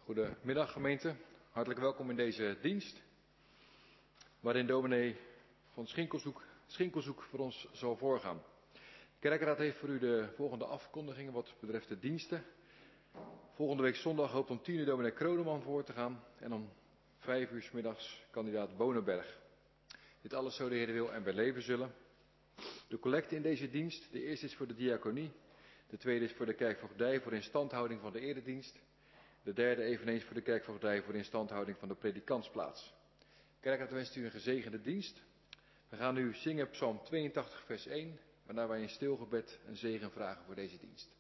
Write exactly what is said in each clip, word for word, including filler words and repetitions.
Goedemiddag gemeente, hartelijk welkom in deze dienst, waarin dominee van Schinkelzoek, Schinkelzoek voor ons zal voorgaan. De kerkraad heeft voor u de volgende afkondigingen wat betreft de diensten. Volgende week zondag hoopt om tien uur dominee Kroneman voor te gaan en om vijf uur 's middags kandidaat Bonenberg. Dit alles zo de Heer wil en wij leven zullen. De collecte in deze dienst, de eerste is voor de diaconie, de tweede is voor de kerkvoogdij voor instandhouding van de eredienst. De derde eveneens voor de kerkvoogdij voor de instandhouding van de predikantsplaats. Kerkraad wenst u een gezegende dienst. We gaan nu zingen Psalm tweeëntachtig vers één, waarna wij in stilgebed een zegen vragen voor deze dienst.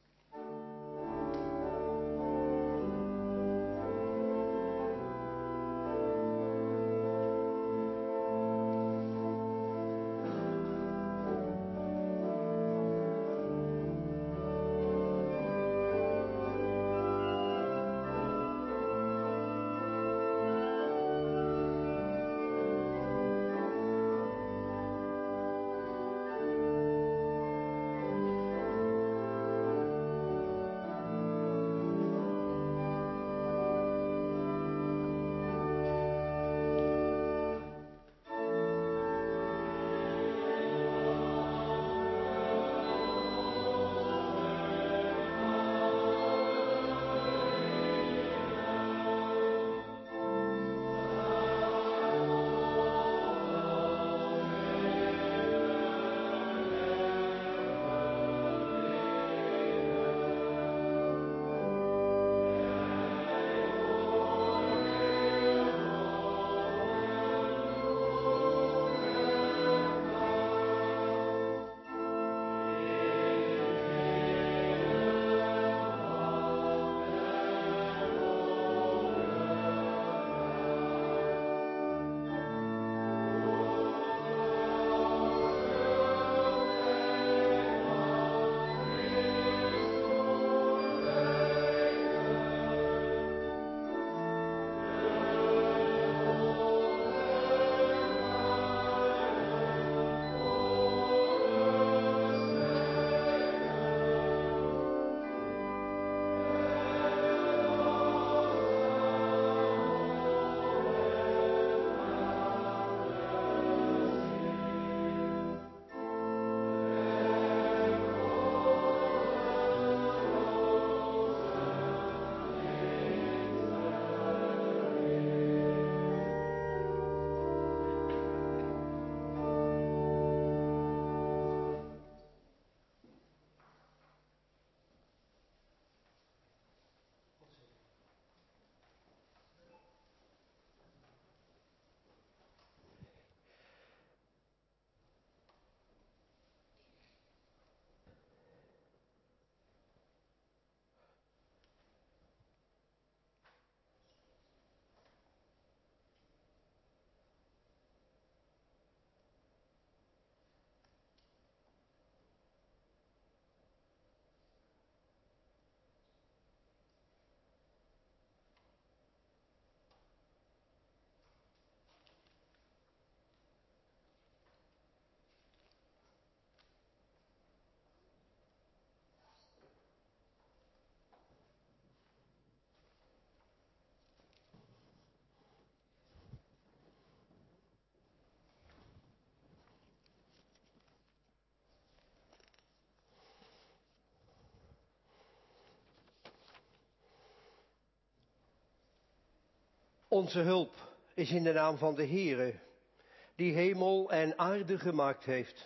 Onze hulp is in de naam van de Heere, die hemel en aarde gemaakt heeft,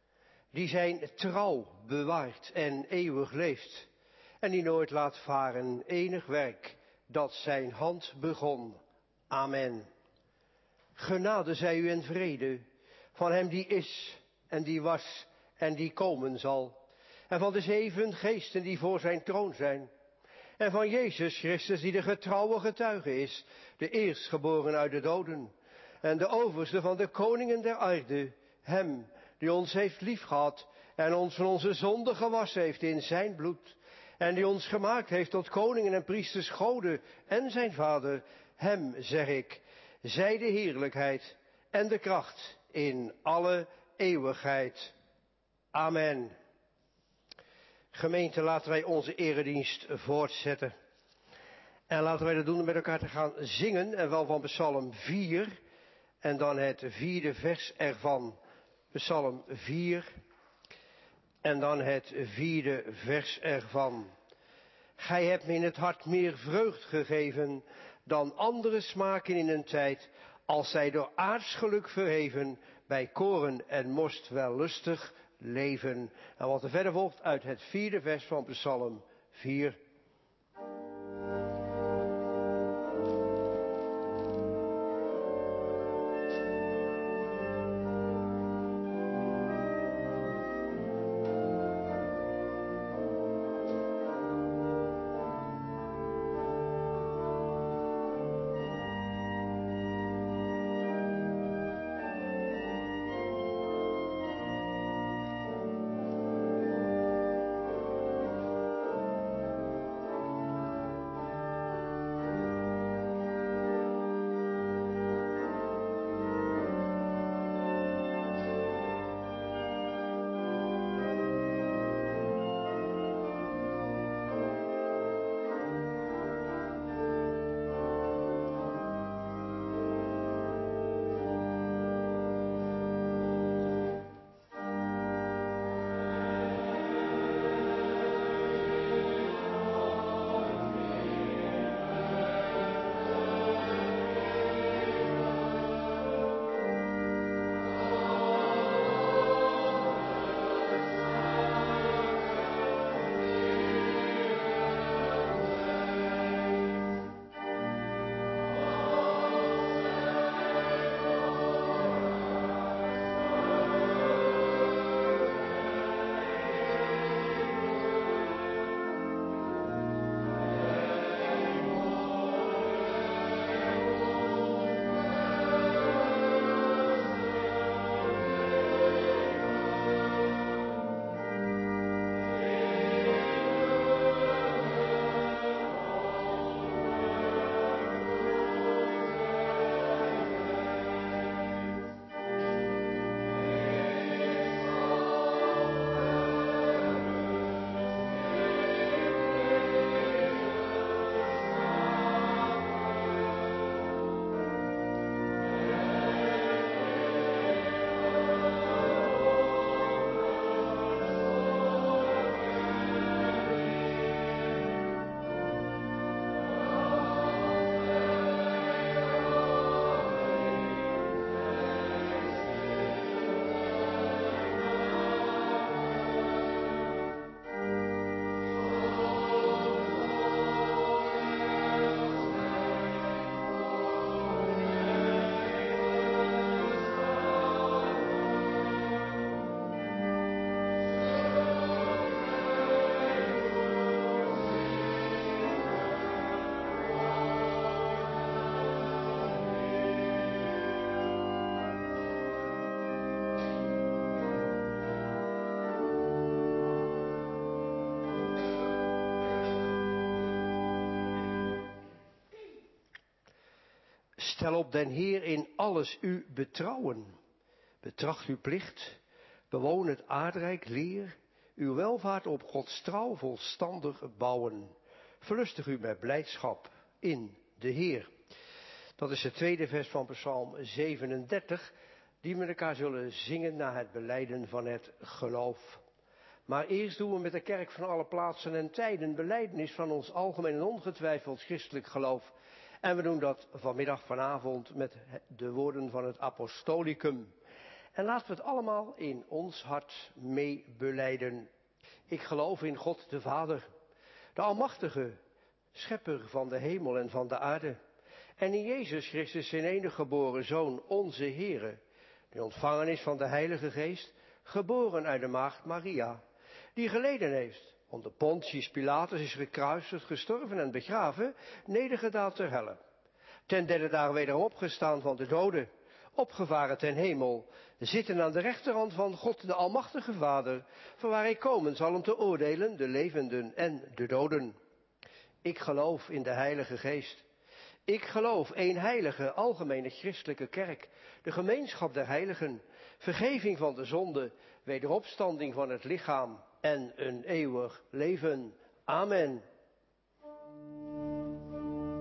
die zijn trouw bewaart en eeuwig leeft, en die nooit laat varen enig werk dat zijn hand begon. Amen. Genade zij u en vrede van hem die is en die was en die komen zal, en van de zeven geesten die voor zijn troon zijn, en van Jezus Christus die de getrouwe getuige is, de eerstgeboren uit de doden, en de overste van de koningen der aarde, hem die ons heeft liefgehad en ons van onze zonden gewassen heeft in zijn bloed, en die ons gemaakt heeft tot koningen en priesters Gode en zijn Vader, hem zeg ik, zij de heerlijkheid en de kracht in alle eeuwigheid. Amen. Gemeente, laten wij onze eredienst voortzetten. En laten wij dat doen met elkaar te gaan zingen, en wel van Psalm vier, en dan het vierde vers ervan. Psalm vier, en dan het vierde vers ervan. Gij hebt me in het hart meer vreugd gegeven dan andere smaken in een tijd, als zij door aardsgeluk verheven, bij koren en most wellustig leven. En wat er verder volgt uit het vierde vers van Psalm vier. Stel op den Heer in alles uw betrouwen. Betracht uw plicht, bewoon het aardrijk, leer uw welvaart op Gods trouw volstandig bouwen. Verlustig u met blijdschap in de Heer. Dat is het tweede vers van Psalm zevenendertig, die we met elkaar zullen zingen na het belijden van het geloof. Maar eerst doen we met de kerk van alle plaatsen en tijden belijdenis van ons algemeen en ongetwijfeld christelijk geloof. En we doen dat vanmiddag, vanavond, met de woorden van het apostolicum. En laten we het allemaal in ons hart mee belijden. Ik geloof in God de Vader, de Almachtige, Schepper van de hemel en van de aarde. En in Jezus Christus, zijn enige geboren Zoon, onze Heere, die ontvangen is van de Heilige Geest, geboren uit de maagd Maria, die geleden heeft, onder Pontius Pilatus is gekruisigd, gestorven en begraven, nedergedaald ter helle. Ten derde dag wederom opgestaan van de doden, opgevaren ten hemel, zitten aan de rechterhand van God de Almachtige Vader, van waar hij komen zal om te oordelen de levenden en de doden. Ik geloof in de Heilige Geest. Ik geloof één heilige, algemene christelijke kerk, de gemeenschap der heiligen, vergeving van de zonde, wederopstanding van het lichaam en een eeuwig leven. Amen.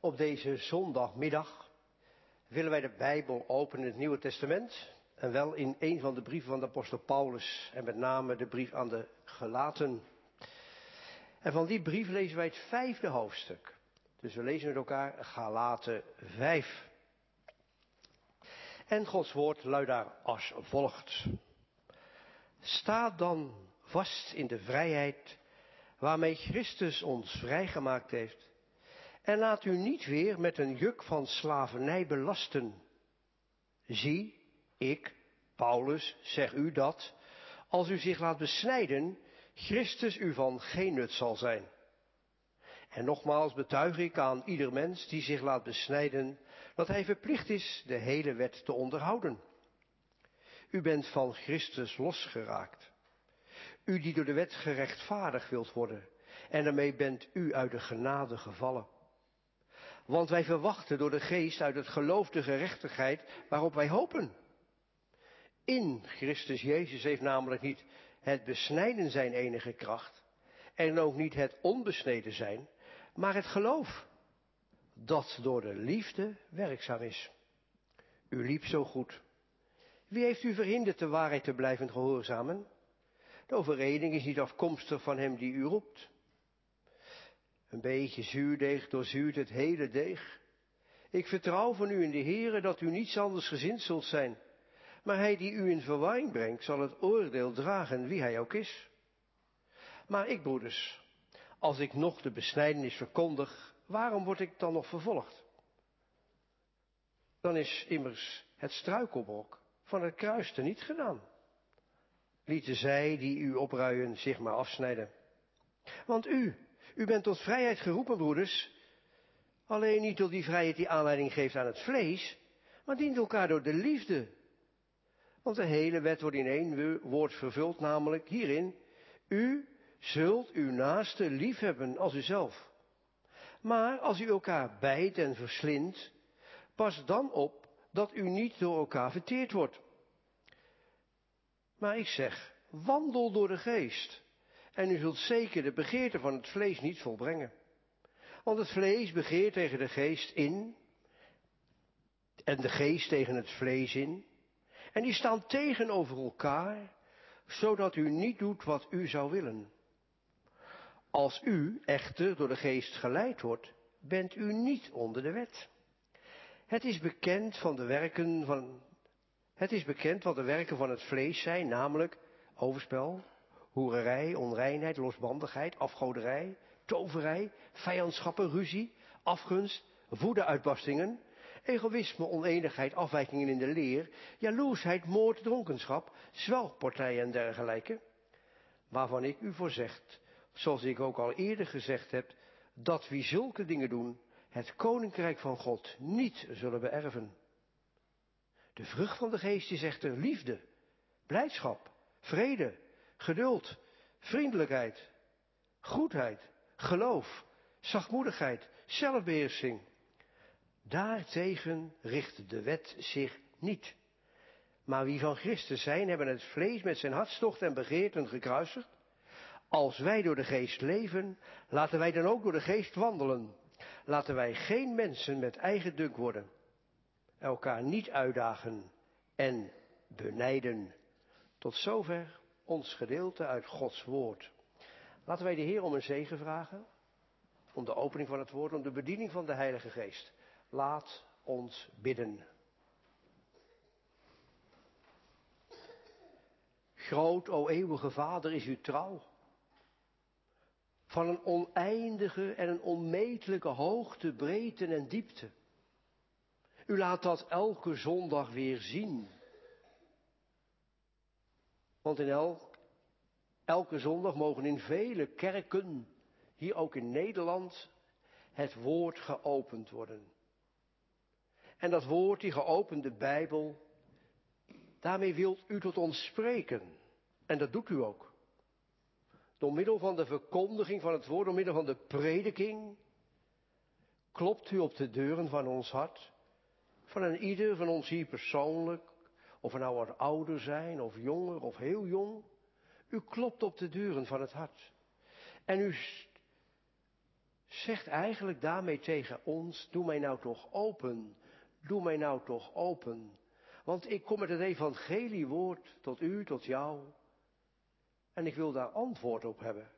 Op deze zondagmiddag willen wij de Bijbel openen in het Nieuwe Testament. En wel in een van de brieven van de apostel Paulus. En met name de brief aan de Galaten. En van die brief lezen wij het vijfde hoofdstuk. Dus we lezen met elkaar Galaten vijf. En Gods woord luidt daar als volgt. Sta dan vast in de vrijheid waarmee Christus ons vrijgemaakt heeft. En laat u niet weer met een juk van slavernij belasten. Zie, ik, Paulus, zeg u dat, als u zich laat besnijden, Christus u van geen nut zal zijn. En nogmaals betuig ik aan ieder mens die zich laat besnijden, dat hij verplicht is de hele wet te onderhouden. U bent van Christus losgeraakt. U die door de wet gerechtvaardigd wilt worden, en daarmee bent u uit de genade gevallen. Want wij verwachten door de geest uit het geloof de gerechtigheid waarop wij hopen. In Christus Jezus heeft namelijk niet het besnijden zijn enige kracht, en ook niet het onbesneden zijn, maar het geloof, dat door de liefde werkzaam is. U liep zo goed. Wie heeft u verhinderd de waarheid te blijven gehoorzamen? De overreding is niet afkomstig van hem die u roept. Een beetje zuurdeeg doorzuurt het hele deeg. Ik vertrouw van u in de Heere dat u niets anders gezind zult zijn. Maar hij die u in verwarring brengt, zal het oordeel dragen wie hij ook is. Maar ik, broeders, als ik nog de besnijdenis verkondig, waarom word ik dan nog vervolgd? Dan is immers het struikelblok van het kruis teniet gedaan. Lieten zij die u opruien zich maar afsnijden. Want u, u bent tot vrijheid geroepen, broeders. Alleen niet tot die vrijheid die aanleiding geeft aan het vlees, maar dient elkaar door de liefde. Want de hele wet wordt in één woord vervuld, namelijk hierin. U zult uw naaste liefhebben als uzelf. Maar als u elkaar bijt en verslindt, pas dan op dat u niet door elkaar verteerd wordt. Maar ik zeg, wandel door de geest. En u zult zeker de begeerte van het vlees niet volbrengen. Want het vlees begeert tegen de geest in. En de geest tegen het vlees in. En die staan tegenover elkaar, zodat u niet doet wat u zou willen. Als u echter door de geest geleid wordt, bent u niet onder de wet. Het is bekend van de werken van, het is bekend wat de werken van het vlees zijn, namelijk overspel, hoererij, onreinheid, losbandigheid, afgoderij, toverij, vijandschappen, ruzie, afgunst, woedeuitbarstingen, egoïsme, oneenigheid, afwijkingen in de leer, jaloersheid, moord, dronkenschap, zwelgpartijen en dergelijke, waarvan ik u voorzegt, zoals ik ook al eerder gezegd heb, dat wie zulke dingen doen, het koninkrijk van God niet zullen beërven. De vrucht van de geest is echter liefde, blijdschap, vrede, geduld, vriendelijkheid, goedheid, geloof, zachtmoedigheid, zelfbeheersing. Daartegen richt de wet zich niet. Maar wie van Christus zijn, hebben het vlees met zijn hartstocht en begeerten gekruisigd. Als wij door de geest leven, laten wij dan ook door de geest wandelen. Laten wij geen mensen met eigen dunk worden. Elkaar niet uitdagen en benijden. Tot zover ons gedeelte uit Gods woord. Laten wij de Heer om een zegen vragen. Om de opening van het woord, om de bediening van de Heilige Geest. Laat ons bidden. Groot, o eeuwige Vader, is uw trouw. Van een oneindige en een onmetelijke hoogte, breedte en diepte. U laat dat elke zondag weer zien. Want in elk, elke zondag mogen in vele kerken, hier ook in Nederland, het woord geopend worden. En dat woord, die geopende Bijbel, daarmee wilt u tot ons spreken. En dat doet u ook. Door middel van de verkondiging van het woord, door middel van de prediking, klopt u op de deuren van ons hart. Van een ieder van ons hier persoonlijk, of we nou wat ouder zijn, of jonger, of heel jong. U klopt op de deuren van het hart. En u zegt eigenlijk daarmee tegen ons, doe mij nou toch open, doe mij nou toch open. Want ik kom met het evangeliewoord tot u, tot jou. En ik wil daar antwoord op hebben.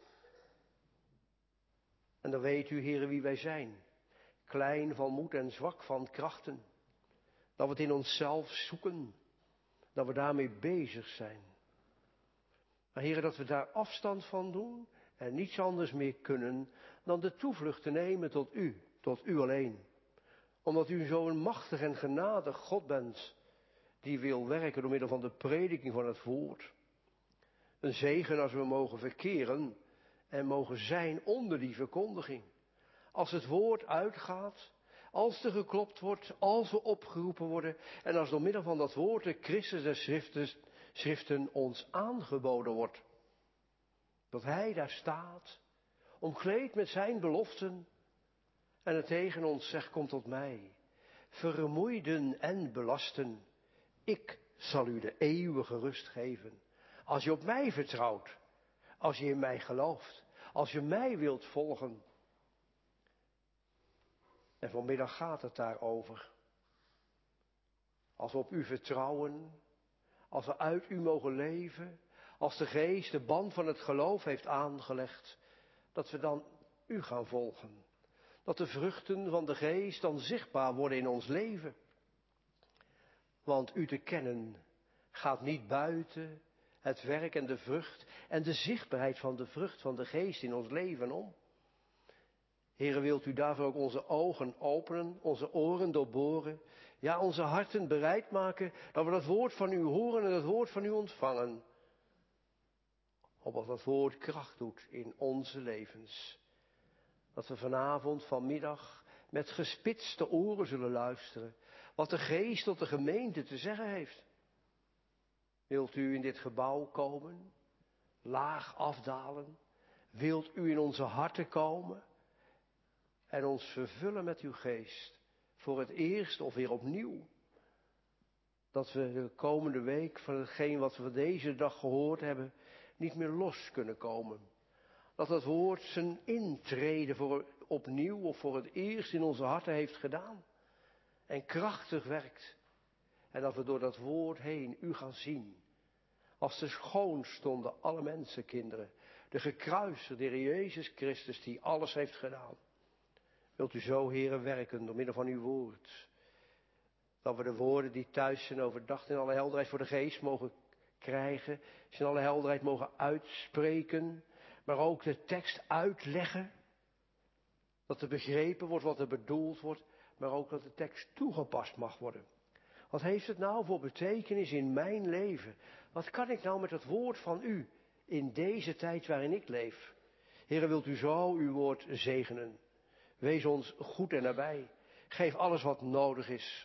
En dan weet u, heren, wie wij zijn. Klein van moed en zwak van krachten. Dat we het in onszelf zoeken. Dat we daarmee bezig zijn. Maar heren, dat we daar afstand van doen en niets anders meer kunnen dan de toevlucht te nemen tot u, tot u alleen. Omdat u zo'n machtig en genadig God bent, die wil werken door middel van de prediking van het woord. Een zegen als we mogen verkeren en mogen zijn onder die verkondiging. Als het woord uitgaat, als er geklopt wordt, als we opgeroepen worden en als door middel van dat woord de Christus der schriften, schriften ons aangeboden wordt. Dat hij daar staat, omkleed met zijn beloften en het tegen ons zegt, kom tot mij, vermoeiden en belasten. Ik zal u de eeuwige rust geven. Als je op mij vertrouwt, als je in mij gelooft, als je mij wilt volgen. En vanmiddag gaat het daarover. Als we op u vertrouwen, als we uit u mogen leven, als de geest de band van het geloof heeft aangelegd, dat we dan u gaan volgen. Dat de vruchten van de geest dan zichtbaar worden in ons leven. Want u te kennen gaat niet buiten het werk en de vrucht en de zichtbaarheid van de vrucht van de geest in ons leven om. Heere, wilt u daarvoor ook onze ogen openen, onze oren doorboren, ja, onze harten bereid maken, dat we dat woord van u horen en dat woord van u ontvangen. Opdat dat woord kracht doet in onze levens. Dat we vanavond, vanmiddag, met gespitste oren zullen luisteren, wat de geest tot de gemeente te zeggen heeft. Wilt u in dit gebouw komen, laag afdalen? Wilt u in onze harten komen en ons vervullen met uw geest, voor het eerst of weer opnieuw? Dat we de komende week van hetgeen wat we deze dag gehoord hebben, niet meer los kunnen komen. Dat het woord zijn intrede voor opnieuw of voor het eerst in onze harten heeft gedaan. En krachtig werkt. En dat we door dat woord heen u gaan zien. Als de schoonstonde alle mensenkinderen. De gekruisigde Heer Jezus Christus die alles heeft gedaan. Wilt u zo, Heere, werken door middel van uw woord. Dat we de woorden die thuis zijn overdacht in alle helderheid voor de geest mogen krijgen. In alle helderheid mogen uitspreken. Maar ook de tekst uitleggen. Dat er begrepen wordt wat er bedoeld wordt. Maar ook dat de tekst toegepast mag worden. Wat heeft het nou voor betekenis in mijn leven? Wat kan ik nou met het woord van u in deze tijd waarin ik leef? Heere, wilt u zo uw woord zegenen? Wees ons goed en nabij. Geef alles wat nodig is.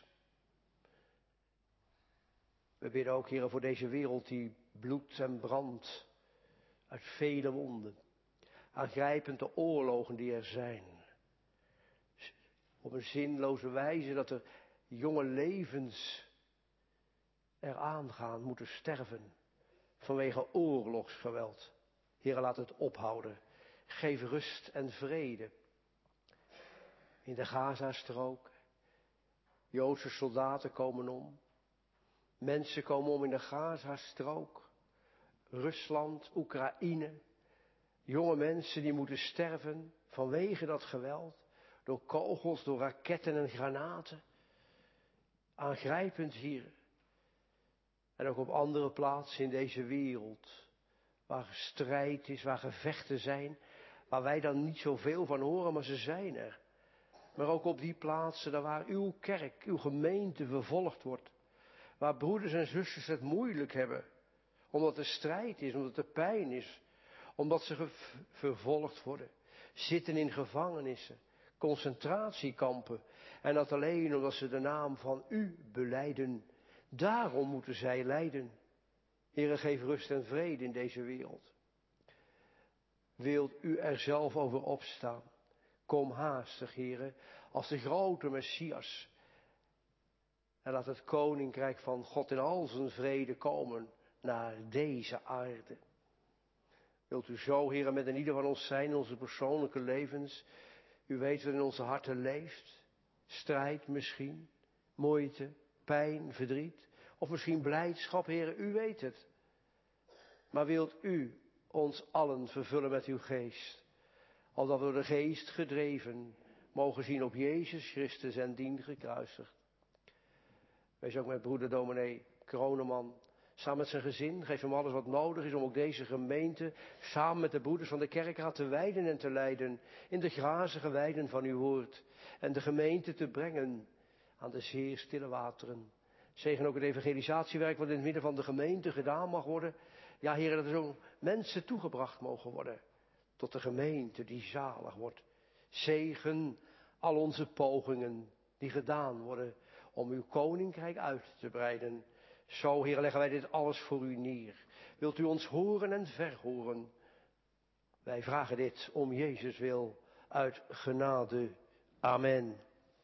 We bidden ook, Heere, voor deze wereld die bloedt en brandt uit vele wonden. Aangrijpende oorlogen die er zijn. Op een zinloze wijze dat er jonge levens eraan gaan, moeten sterven. Vanwege oorlogsgeweld. Heere, laat het ophouden. Geef rust en vrede. In de Gazastrook. Joodse soldaten komen om. Mensen komen om in de Gazastrook. Rusland, Oekraïne. Jonge mensen die moeten sterven vanwege dat geweld. Door kogels, door raketten en granaten. Aangrijpend hier. En ook op andere plaatsen in deze wereld. Waar strijd is, waar gevechten zijn. Waar wij dan niet zoveel van horen, maar ze zijn er. Maar ook op die plaatsen daar waar uw kerk, uw gemeente vervolgd wordt. Waar broeders en zusters het moeilijk hebben. Omdat er strijd is, omdat er pijn is. Omdat ze vervolgd worden. Zitten in gevangenissen. Concentratiekampen. En dat alleen omdat ze de naam van u belijden. Daarom moeten zij lijden. Heere, geef rust en vrede in deze wereld. Wilt u er zelf over opstaan? Kom haastig, Heere, als de grote Messias. En laat het koninkrijk van God in al zijn vrede komen naar deze aarde. Wilt u zo, Heere, met een ieder van ons zijn in onze persoonlijke levens. U weet wat in onze harten leeft. Strijd misschien, moeite, pijn, verdriet. Of misschien blijdschap, Heer, u weet het. Maar wilt u ons allen vervullen met uw geest. Opdat we door de geest gedreven mogen zien op Jezus Christus en dien gekruisigd. Wees ook met broeder dominee Kroneman. Samen met zijn gezin, geef hem alles wat nodig is om ook deze gemeente samen met de broeders van de kerkraad te wijden en te leiden in de grazige weiden van uw woord. En de gemeente te brengen aan de zeer stille wateren. Zegen ook het evangelisatiewerk wat in het midden van de gemeente gedaan mag worden. Ja, Heer, dat er zo mensen toegebracht mogen worden tot de gemeente die zalig wordt. Zegen al onze pogingen die gedaan worden om uw koninkrijk uit te breiden. Zo, Heer, leggen wij dit alles voor u neer. Wilt u ons horen en verhoren? Wij vragen dit om Jezus wil uit genade. Amen.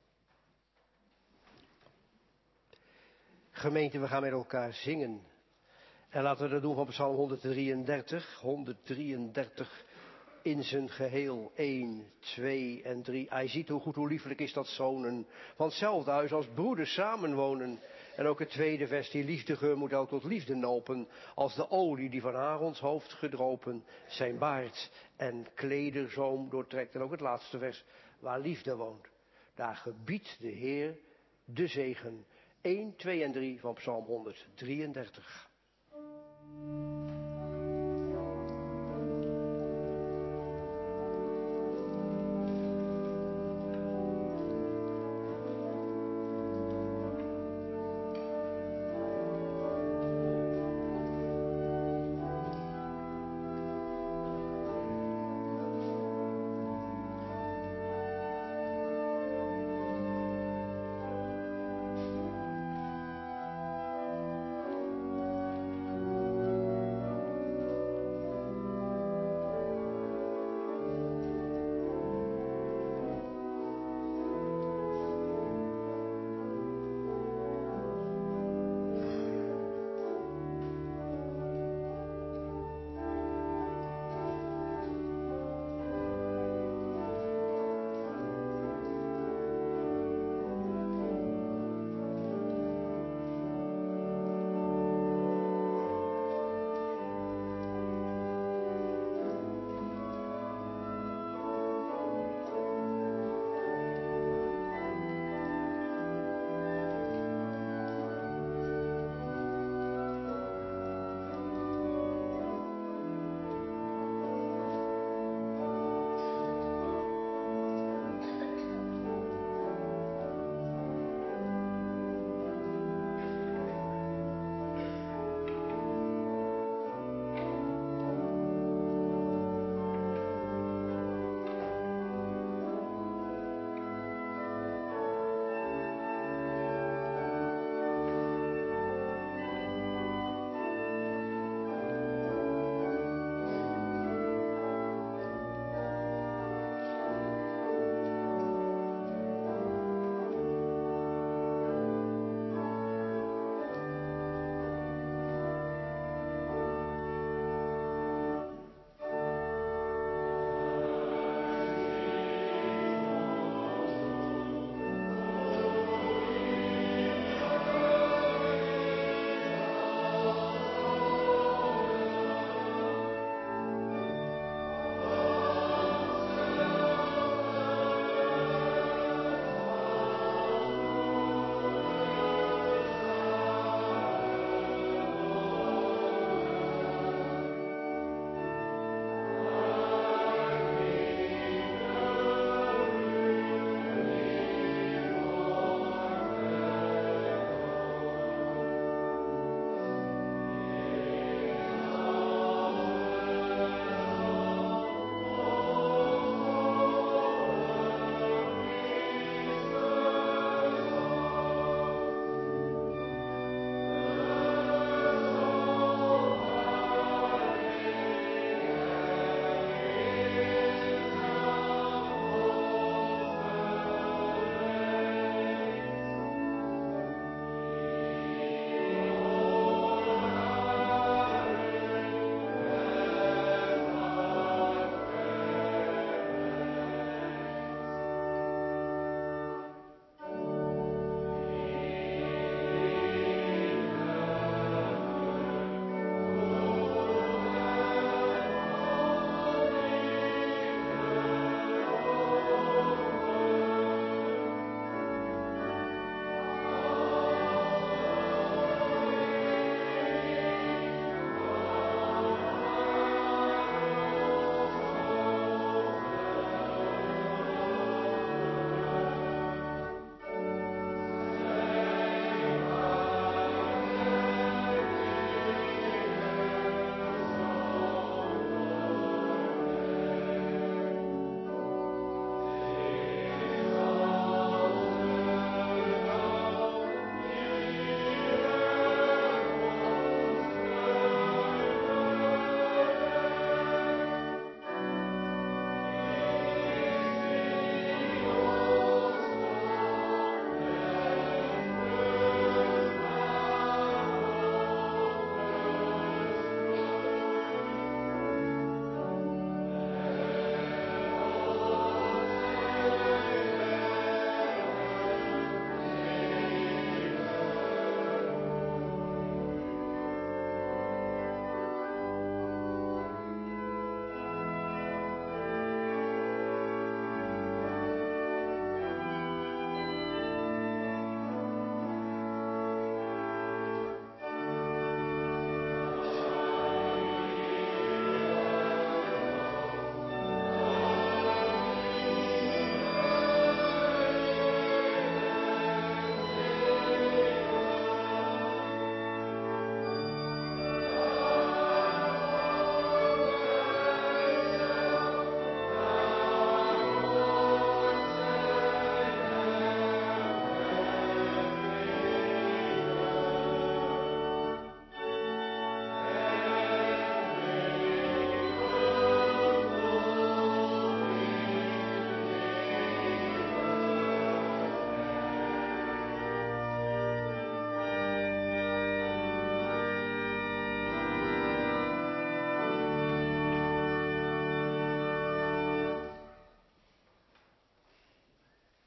Gemeente, we gaan met elkaar zingen. En laten we dat doen van Psalm honderddrieëndertig. honderddrieëndertig in zijn geheel. één, twee en drie. Hij ziet hoe goed, hoe liefelijk is dat zonen van hetzelfde huis als broeders samenwonen. En ook het tweede vers, die liefdegeur moet ook tot liefde nopen, als de olie die van Aarons hoofd gedropen zijn baard en klederzoom doortrekt. En ook het laatste vers, waar liefde woont, daar gebiedt de Heer de zegen. één, twee en drie van Psalm honderddrieëndertig.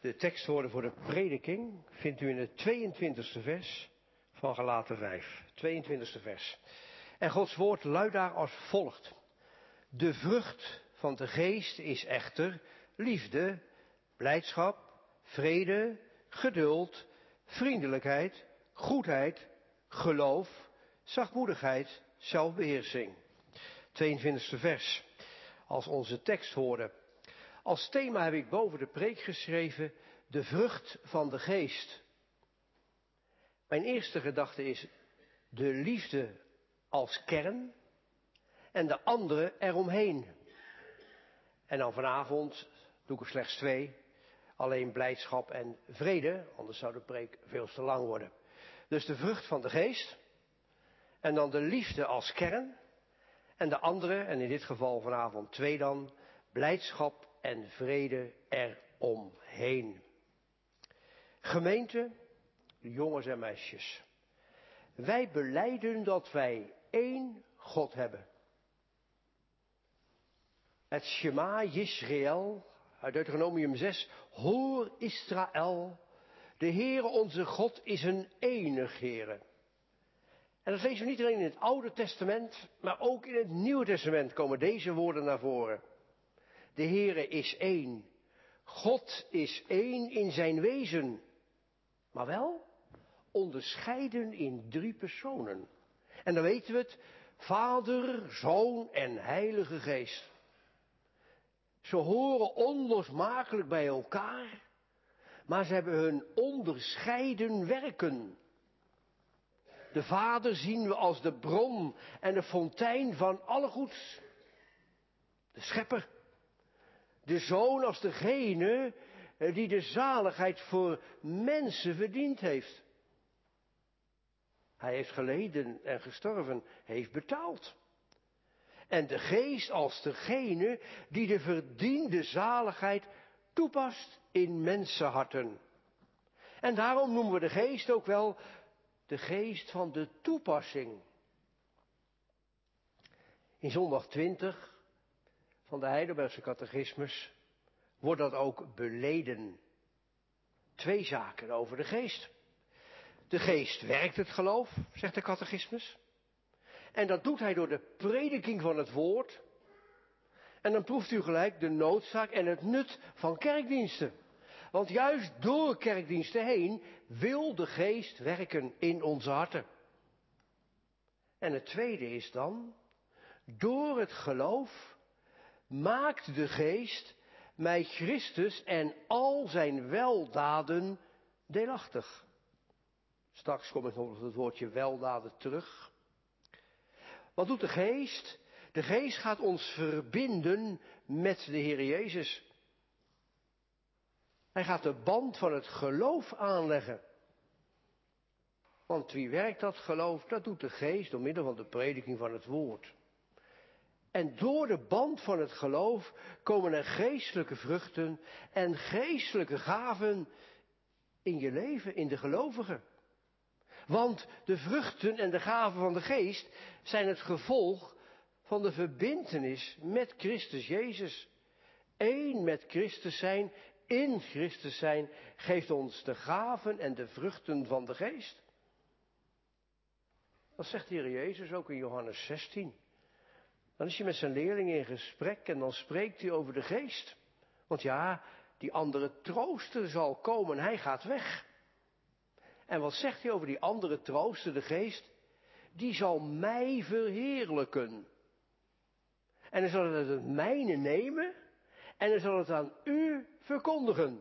De tekstwoorden voor de prediking vindt u in het tweeëntwintigste vers van Galaten vijf. tweeëntwintigste vers. En Gods woord luidt daar als volgt. De vrucht van de geest is echter liefde, blijdschap, vrede, geduld, vriendelijkheid, goedheid, geloof, zachtmoedigheid, zelfbeheersing. tweeëntwintigste vers. Als onze tekstwoorden. Als thema heb ik boven de preek geschreven, de vrucht van de geest. Mijn eerste gedachte is de liefde als kern en de andere eromheen. En dan vanavond doe ik er slechts twee, alleen blijdschap en vrede, anders zou de preek veel te lang worden. Dus de vrucht van de geest en dan de liefde als kern en de andere, en in dit geval vanavond twee dan, blijdschap en vrede eromheen. Gemeente, jongens en meisjes, wij belijden dat wij één God hebben. Het Shema Yisrael uit Deuteronomium zes, hoor Israël, de Heere onze God is een enig Heere. En dat lezen we niet alleen in het Oude Testament, maar ook in het Nieuwe Testament komen deze woorden naar voren. De Heere is één. God is één in zijn wezen. Maar wel onderscheiden in drie personen. En dan weten we het, Vader, Zoon en Heilige Geest. Ze horen onlosmakelijk bij elkaar, maar ze hebben hun onderscheiden werken. De Vader zien we als de bron en de fontein van alle goeds. De Schepper. De Zoon als degene die de zaligheid voor mensen verdiend heeft. Hij heeft geleden en gestorven, heeft betaald. En de Geest als degene die de verdiende zaligheid toepast in mensenharten. En daarom noemen we de Geest ook wel de Geest van de toepassing. In zondag twintig van de Heidelbergse catechismus wordt dat ook beleden. Twee zaken over de Geest. De Geest werkt het geloof, zegt de catechismus. En dat doet hij door de prediking van het woord. En dan proeft u gelijk de noodzaak en het nut van kerkdiensten. Want juist door kerkdiensten heen wil de Geest werken in onze harten. En het tweede is dan, door het geloof maakt de Geest mij Christus en al zijn weldaden deelachtig. Straks kom ik nog op het woordje weldaden terug. Wat doet de Geest? De Geest gaat ons verbinden met de Heer Jezus. Hij gaat de band van het geloof aanleggen. Want wie werkt dat geloof? Dat doet de Geest door middel van de prediking van het woord. En door de band van het geloof komen er geestelijke vruchten en geestelijke gaven in je leven, in de gelovigen. Want de vruchten en de gaven van de Geest zijn het gevolg van de verbintenis met Christus Jezus. Eén met Christus zijn, in Christus zijn, geeft ons de gaven en de vruchten van de Geest. Dat zegt de Heer Jezus ook in Johannes zestien. Dan is hij met zijn leerlingen in gesprek en dan spreekt hij over de Geest. Want ja, die andere trooster zal komen, hij gaat weg. En wat zegt hij over die andere trooster, de Geest? Die zal mij verheerlijken. En hij zal het het mijne nemen en hij zal het aan u verkondigen.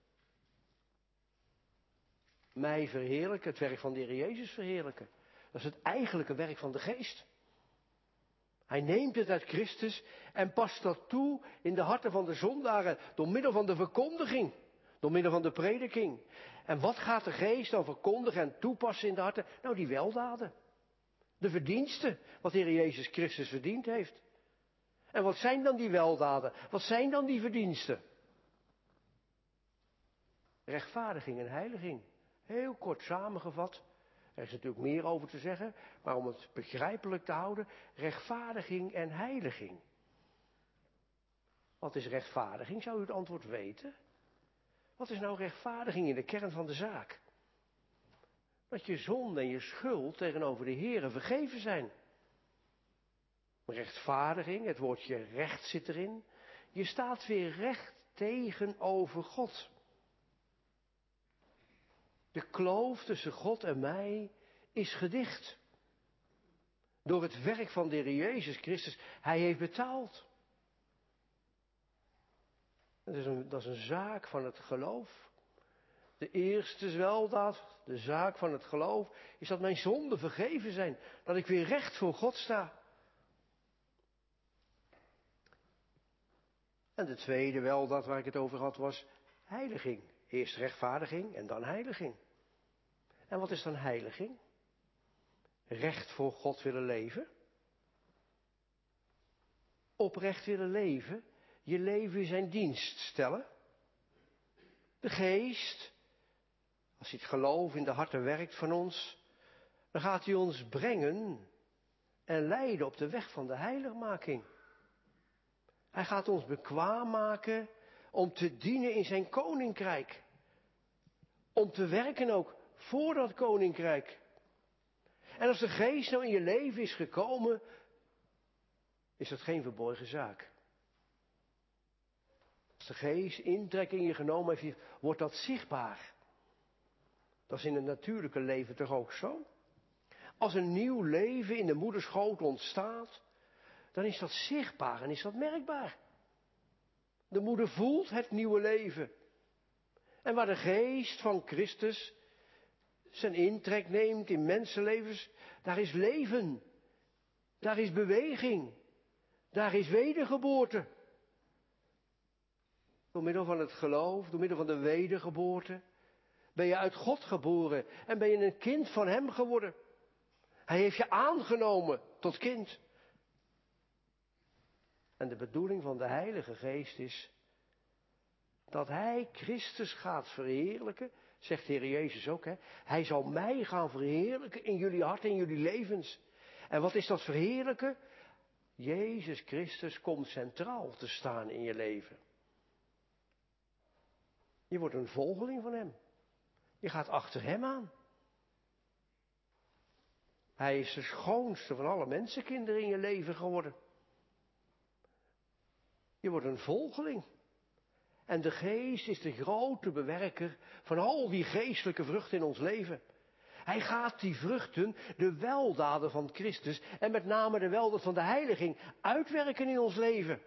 Mij verheerlijken, het werk van de Heer Jezus verheerlijken. Dat is het eigenlijke werk van de Geest. Hij neemt het uit Christus en past dat toe in de harten van de zondaren door middel van de verkondiging, door middel van de prediking. En wat gaat de Geest dan verkondigen en toepassen in de harten? Nou, die weldaden. De verdiensten, wat de Heer Jezus Christus verdiend heeft. En wat zijn dan die weldaden? Wat zijn dan die verdiensten? Rechtvaardiging en heiliging. Heel kort samengevat. Er is natuurlijk meer over te zeggen, maar om het begrijpelijk te houden, rechtvaardiging en heiliging. Wat is rechtvaardiging? Zou u het antwoord weten? Wat is nou rechtvaardiging in de kern van de zaak? Dat je zonde en je schuld tegenover de Heere vergeven zijn. Rechtvaardiging, het woordje recht zit erin. Je staat weer recht tegenover God. De kloof tussen God en mij is gedicht. Door het werk van de Heer Jezus Christus. Hij heeft betaald. Dat is een, dat is een zaak van het geloof. De eerste weldaad, de zaak van het geloof, is dat mijn zonden vergeven zijn. Dat ik weer recht voor God sta. En de tweede weldaad waar ik het over had was heiliging. Eerst rechtvaardiging en dan heiliging. En wat is dan heiliging? Recht voor God willen leven. Oprecht willen leven. Je leven in zijn dienst stellen. De geest, als hij het geloof in de harten werkt van ons, dan gaat hij ons brengen en leiden op de weg van de heiligmaking. Hij gaat ons bekwaam maken om te dienen in zijn koninkrijk. Om te werken ook voor dat koninkrijk. En als de geest nou in je leven is gekomen, is dat geen verborgen zaak. Als de geest intrekking in je genomen heeft, wordt dat zichtbaar. Dat is in het natuurlijke leven toch ook zo? Als een nieuw leven in de moederschoot ontstaat, dan is dat zichtbaar en is dat merkbaar. De moeder voelt het nieuwe leven. En waar de geest van Christus zijn intrek neemt in mensenlevens, daar is leven. Daar is beweging. Daar is wedergeboorte. Door middel van het geloof, door middel van de wedergeboorte, ben je uit God geboren en ben je een kind van hem geworden. Hij heeft je aangenomen tot kind. En de bedoeling van de Heilige Geest is dat hij Christus gaat verheerlijken, zegt de Heer Jezus ook, hè. Hij zal mij gaan verheerlijken in jullie hart en in jullie levens. En wat is dat verheerlijken? Jezus Christus komt centraal te staan in je leven. Je wordt een volgeling van hem. Je gaat achter hem aan. Hij is de schoonste van alle mensenkinderen in je leven geworden. Je wordt een volgeling. En de geest is de grote bewerker van al die geestelijke vruchten in ons leven. Hij gaat die vruchten, de weldaden van Christus en met name de weldaad van de heiliging, uitwerken in ons leven.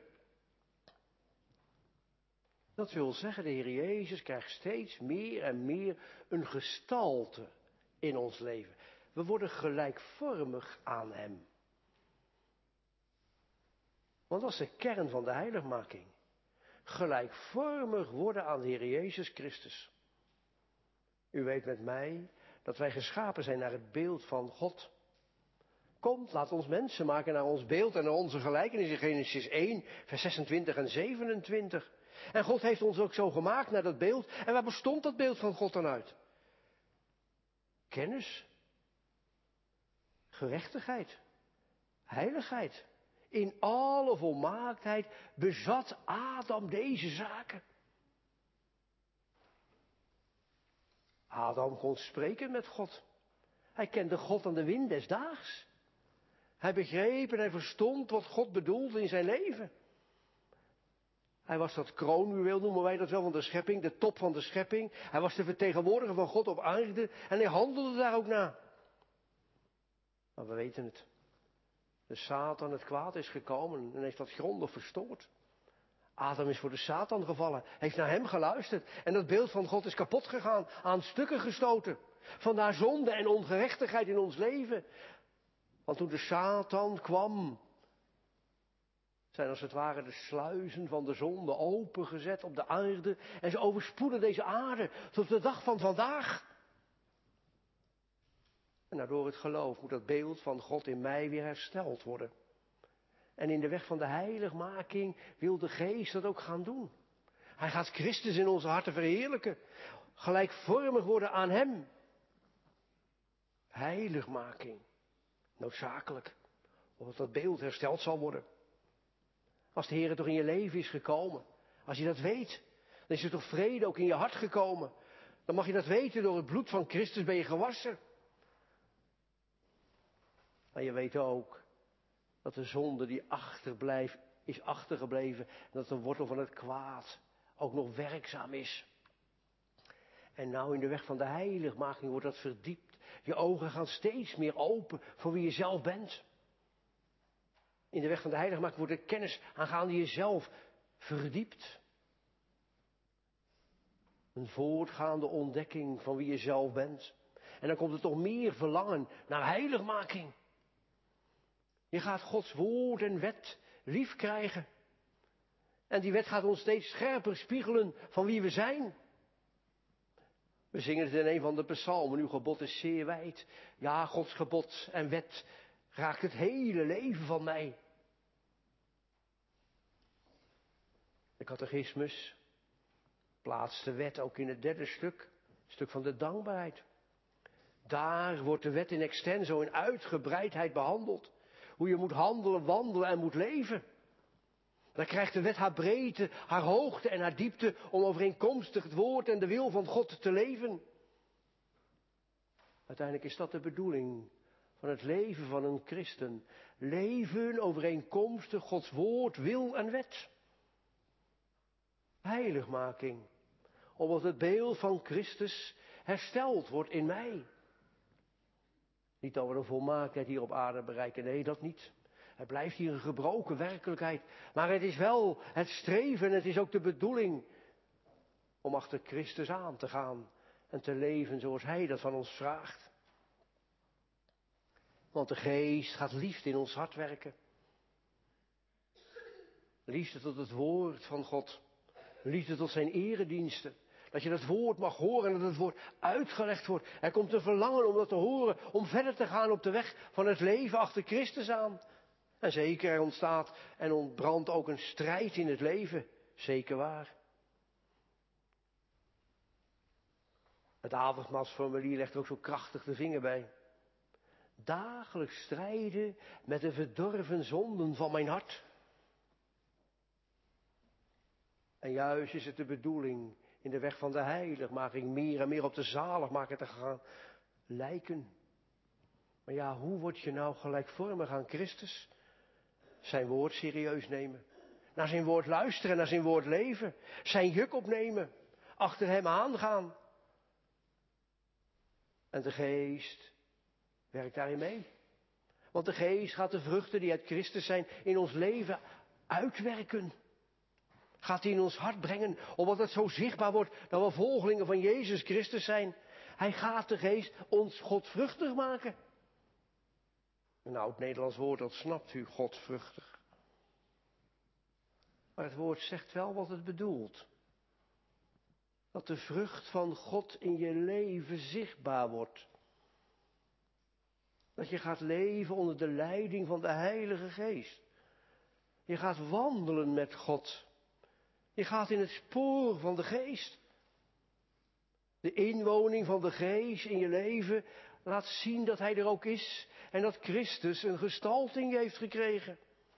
Dat wil zeggen, de Heer Jezus krijgt steeds meer en meer een gestalte in ons leven. We worden gelijkvormig aan hem. Want dat is de kern van de heiligmaking. Gelijkvormig worden aan de Heer Jezus Christus. U weet met mij dat wij geschapen zijn naar het beeld van God. Komt, laat ons mensen maken naar ons beeld en naar onze gelijkenis in Genesis één, vers zesentwintig en zevenentwintig. En God heeft ons ook zo gemaakt naar dat beeld. En waar bestond dat beeld van God dan uit? Kennis, gerechtigheid, heiligheid. In alle volmaaktheid bezat Adam deze zaken. Adam kon spreken met God. Hij kende God aan de wind des daags. Hij begreep en hij verstond wat God bedoelde in zijn leven. Hij was dat kroonjuweel, noemen wij dat wel, van de schepping, de top van de schepping. Hij was de vertegenwoordiger van God op aarde en hij handelde daar ook naar. Maar we weten het. De Satan, het kwaad, is gekomen en heeft dat grondig verstoord. Adam is voor de Satan gevallen, heeft naar hem geluisterd en dat beeld van God is kapot gegaan, aan stukken gestoten. Vandaar zonde en ongerechtigheid in ons leven. Want toen de Satan kwam, zijn als het ware de sluizen van de zonde opengezet op de aarde en ze overspoelen deze aarde tot de dag van vandaag. En nou, door het geloof moet dat beeld van God in mij weer hersteld worden. En in de weg van de heiligmaking wil de Geest dat ook gaan doen. Hij gaat Christus in onze harten verheerlijken. Gelijkvormig worden aan hem. Heiligmaking. Noodzakelijk. Omdat dat beeld hersteld zal worden. Als de Heer toch in je leven is gekomen. Als je dat weet. Dan is er toch vrede ook in je hart gekomen. Dan mag je dat weten, door het bloed van Christus ben je gewassen. Maar je weet ook dat de zonde die achterblijft, is achtergebleven. En dat de wortel van het kwaad ook nog werkzaam is. En nou in de weg van de heiligmaking wordt dat verdiept. Je ogen gaan steeds meer open voor wie je zelf bent. In de weg van de heiligmaking wordt de kennis aangaande jezelf verdiept. Een voortgaande ontdekking van wie je zelf bent. En dan komt er toch meer verlangen naar heiligmaking. Je gaat Gods woord en wet lief krijgen. En die wet gaat ons steeds scherper spiegelen van wie we zijn. We zingen het in een van de psalmen. Uw gebod is zeer wijd. Ja, Gods gebod en wet raakt het hele leven van mij. De catechismus plaatst de wet ook in het derde stuk. Het stuk van de dankbaarheid. Daar wordt de wet in extenso, in uitgebreidheid behandeld. Hoe je moet handelen, wandelen en moet leven. Dan krijgt de wet haar breedte, haar hoogte en haar diepte om overeenkomstig het woord en de wil van God te leven. Uiteindelijk is dat de bedoeling van het leven van een christen. Leven overeenkomstig Gods woord, wil en wet. Heiligmaking, omdat het beeld van Christus hersteld wordt in mij. Niet dat we een volmaaktheid hier op aarde bereiken, nee, dat niet. Het blijft hier een gebroken werkelijkheid. Maar het is wel het streven en het is ook de bedoeling om achter Christus aan te gaan en te leven zoals Hij dat van ons vraagt. Want de Geest gaat liefde in ons hart werken. Liefde tot het woord van God. Liefde tot zijn erediensten. Dat je dat woord mag horen en dat het woord uitgelegd wordt. Er komt een verlangen om dat te horen, om verder te gaan op de weg van het leven achter Christus aan. En zeker, er ontstaat en ontbrandt ook een strijd in het leven. Zeker waar. Het avondmaalsformulier legt er ook zo krachtig de vinger bij. Dagelijks strijden met de verdorven zonden van mijn hart. En juist is het de bedoeling in de weg van de heiligmaking meer en meer op de zaligmaker te gaan lijken. Maar ja, hoe word je nou gelijkvormig aan Christus? Zijn woord serieus nemen. Naar zijn woord luisteren, naar zijn woord leven. Zijn juk opnemen. Achter hem aangaan. En de Geest werkt daarin mee. Want de Geest gaat de vruchten die uit Christus zijn in ons leven uitwerken. Gaat hij in ons hart brengen, omdat het zo zichtbaar wordt dat we volgelingen van Jezus Christus zijn. Hij gaat, de Geest, ons godvruchtig maken. Een oud Nederlands woord, dat snapt u, godvruchtig. Maar het woord zegt wel wat het bedoelt. Dat de vrucht van God in je leven zichtbaar wordt. Dat je gaat leven onder de leiding van de Heilige Geest. Je gaat wandelen met God. Je gaat in het spoor van de Geest. De inwoning van de Geest in je leven laat zien dat Hij er ook is. En dat Christus een gestalte in je heeft gekregen.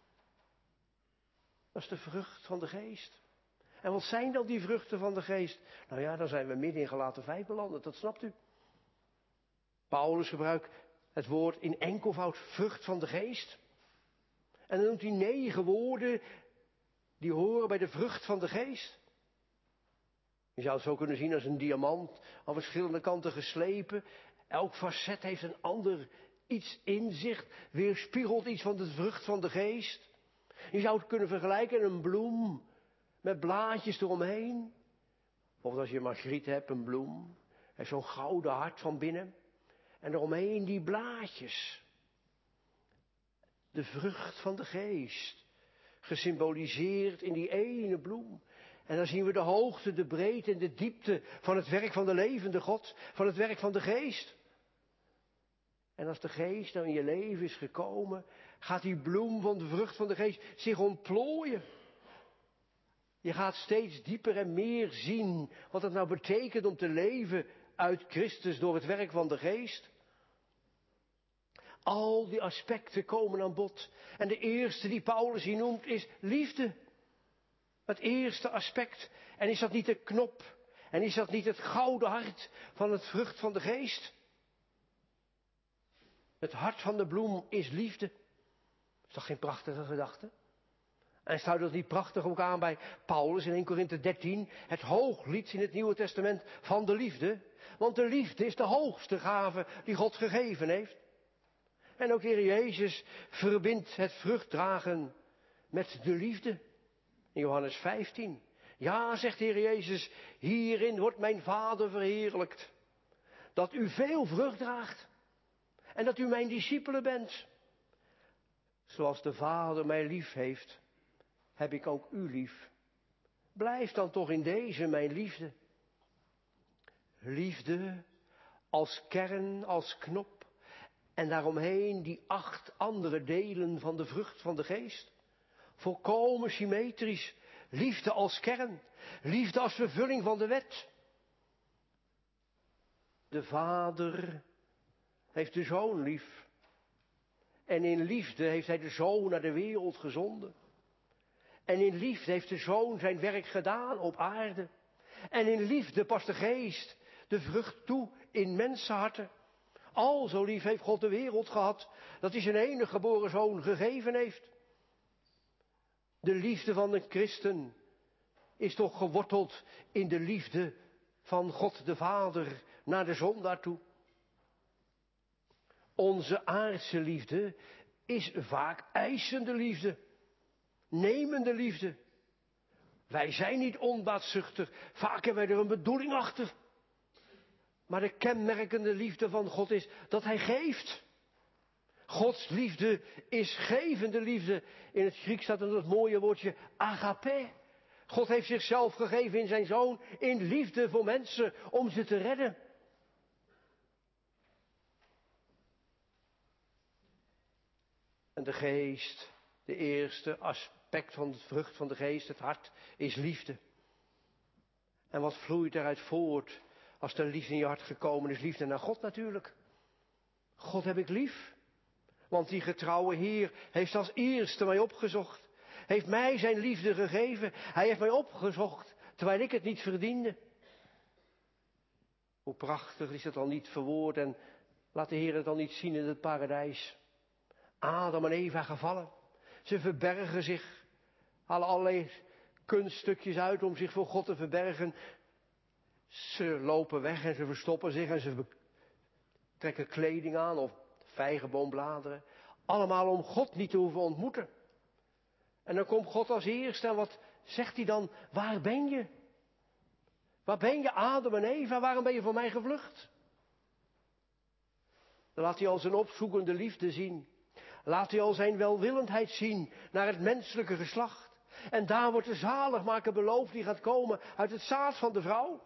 Dat is de vrucht van de Geest. En wat zijn dan die vruchten van de Geest? Nou ja, dan zijn we midden in Galaten vijf beland, dat snapt u. Paulus gebruikt het woord in enkelvoud vrucht van de Geest. En dan noemt hij negen woorden die horen bij de vrucht van de Geest. Je zou het zo kunnen zien als een diamant aan verschillende kanten geslepen. Elk facet heeft een ander iets in zich, weerspiegelt iets van de vrucht van de Geest. Je zou het kunnen vergelijken met een bloem met blaadjes eromheen. Of als je margriet hebt, een bloem, heeft zo'n gouden hart van binnen. En eromheen die blaadjes. De vrucht van de Geest. Gesymboliseerd in die ene bloem. En dan zien we de hoogte, de breedte en de diepte van het werk van de levende God. Van het werk van de Geest. En als de Geest nou in je leven is gekomen, gaat die bloem van de vrucht van de Geest zich ontplooien. Je gaat steeds dieper en meer zien wat het nou betekent om te leven uit Christus door het werk van de Geest. Al die aspecten komen aan bod. En de eerste die Paulus hier noemt is liefde. Het eerste aspect. En is dat niet de knop? En is dat niet het gouden hart van het vrucht van de geest? Het hart van de bloem is liefde. Is toch geen prachtige gedachte? En sluit dat niet prachtig ook aan bij Paulus in Eerste Korinthe dertien. Het hooglied in het Nieuwe Testament van de liefde. Want de liefde is de hoogste gave die God gegeven heeft. En ook de Heer Jezus verbindt het vruchtdragen met de liefde. In Johannes vijftien. Ja, zegt de Heer Jezus, hierin wordt mijn Vader verheerlijkt. Dat u veel vrucht draagt. En dat u mijn discipelen bent. Zoals de Vader mij lief heeft, heb ik ook u lief. Blijf dan toch in deze mijn liefde. Liefde als kern, als knop. En daaromheen die acht andere delen van de vrucht van de geest. Volkomen symmetrisch. Liefde als kern. Liefde als vervulling van de wet. De Vader heeft de Zoon lief. En in liefde heeft hij de Zoon naar de wereld gezonden. En in liefde heeft de Zoon zijn werk gedaan op aarde. En in liefde past de Geest de vrucht toe in mensenharten. Al zo lief heeft God de wereld gehad, dat hij zijn enige geboren Zoon gegeven heeft. De liefde van een christen is toch geworteld in de liefde van God de Vader naar de zondaar toe. Onze aardse liefde is vaak eisende liefde, nemende liefde. Wij zijn niet onbaatzuchtig, vaak hebben wij er een bedoeling achter. Maar de kenmerkende liefde van God is dat Hij geeft. Gods liefde is gevende liefde. In het Grieks staat er dat mooie woordje agape. God heeft zichzelf gegeven in zijn Zoon in liefde voor mensen om ze te redden. En de geest, de eerste aspect van het vrucht van de geest, het hart, is liefde. En wat vloeit daaruit voort als de liefde in je hart gekomen is? Liefde naar God natuurlijk. God heb ik lief. Want die getrouwe Heer heeft als eerste mij opgezocht. Heeft mij zijn liefde gegeven. Hij heeft mij opgezocht, terwijl ik het niet verdiende. Hoe prachtig is het al niet verwoord en laat de Heer het al niet zien in het paradijs. Adam en Eva gevallen. Ze verbergen zich. Halen allerlei kunststukjes uit om zich voor God te verbergen. Ze lopen weg en ze verstoppen zich en ze trekken kleding aan of vijgenboombladeren. Allemaal om God niet te hoeven ontmoeten. En dan komt God als eerste en wat zegt hij dan? Waar ben je? Waar ben je, Adam en Eva? Waarom ben je voor mij gevlucht? Dan laat hij al zijn opzoekende liefde zien. Laat hij al zijn welwillendheid zien naar het menselijke geslacht. En daar wordt de zaligmaker beloofd die gaat komen uit het zaad van de vrouw.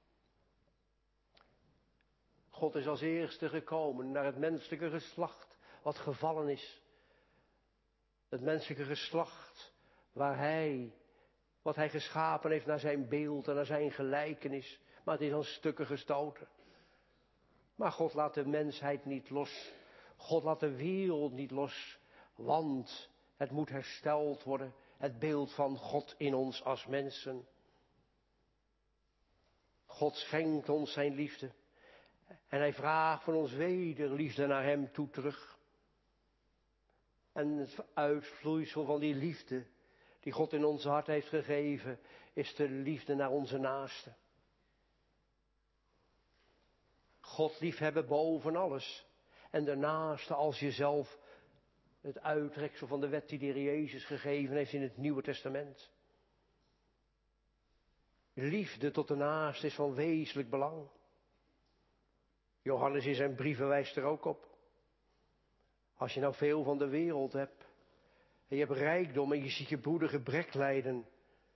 God is als eerste gekomen naar het menselijke geslacht wat gevallen is. Het menselijke geslacht waar hij, wat hij geschapen heeft naar zijn beeld en naar zijn gelijkenis. Maar het is aan stukken gestoten. Maar God laat de mensheid niet los. God laat de wereld niet los. Want het moet hersteld worden. Het beeld van God in ons als mensen. God schenkt ons zijn liefde. En hij vraagt van ons weder liefde naar hem toe terug. En het uitvloeisel van die liefde die God in ons hart heeft gegeven, is de liefde naar onze naaste. God liefhebben boven alles. En de naaste als jezelf, het uittreksel van de wet die de Heer Jezus gegeven heeft in het Nieuwe Testament. Liefde tot de naaste is van wezenlijk belang. Johannes in zijn brieven wijst er ook op. Als je nou veel van de wereld hebt, en je hebt rijkdom en je ziet je broeder gebrek lijden,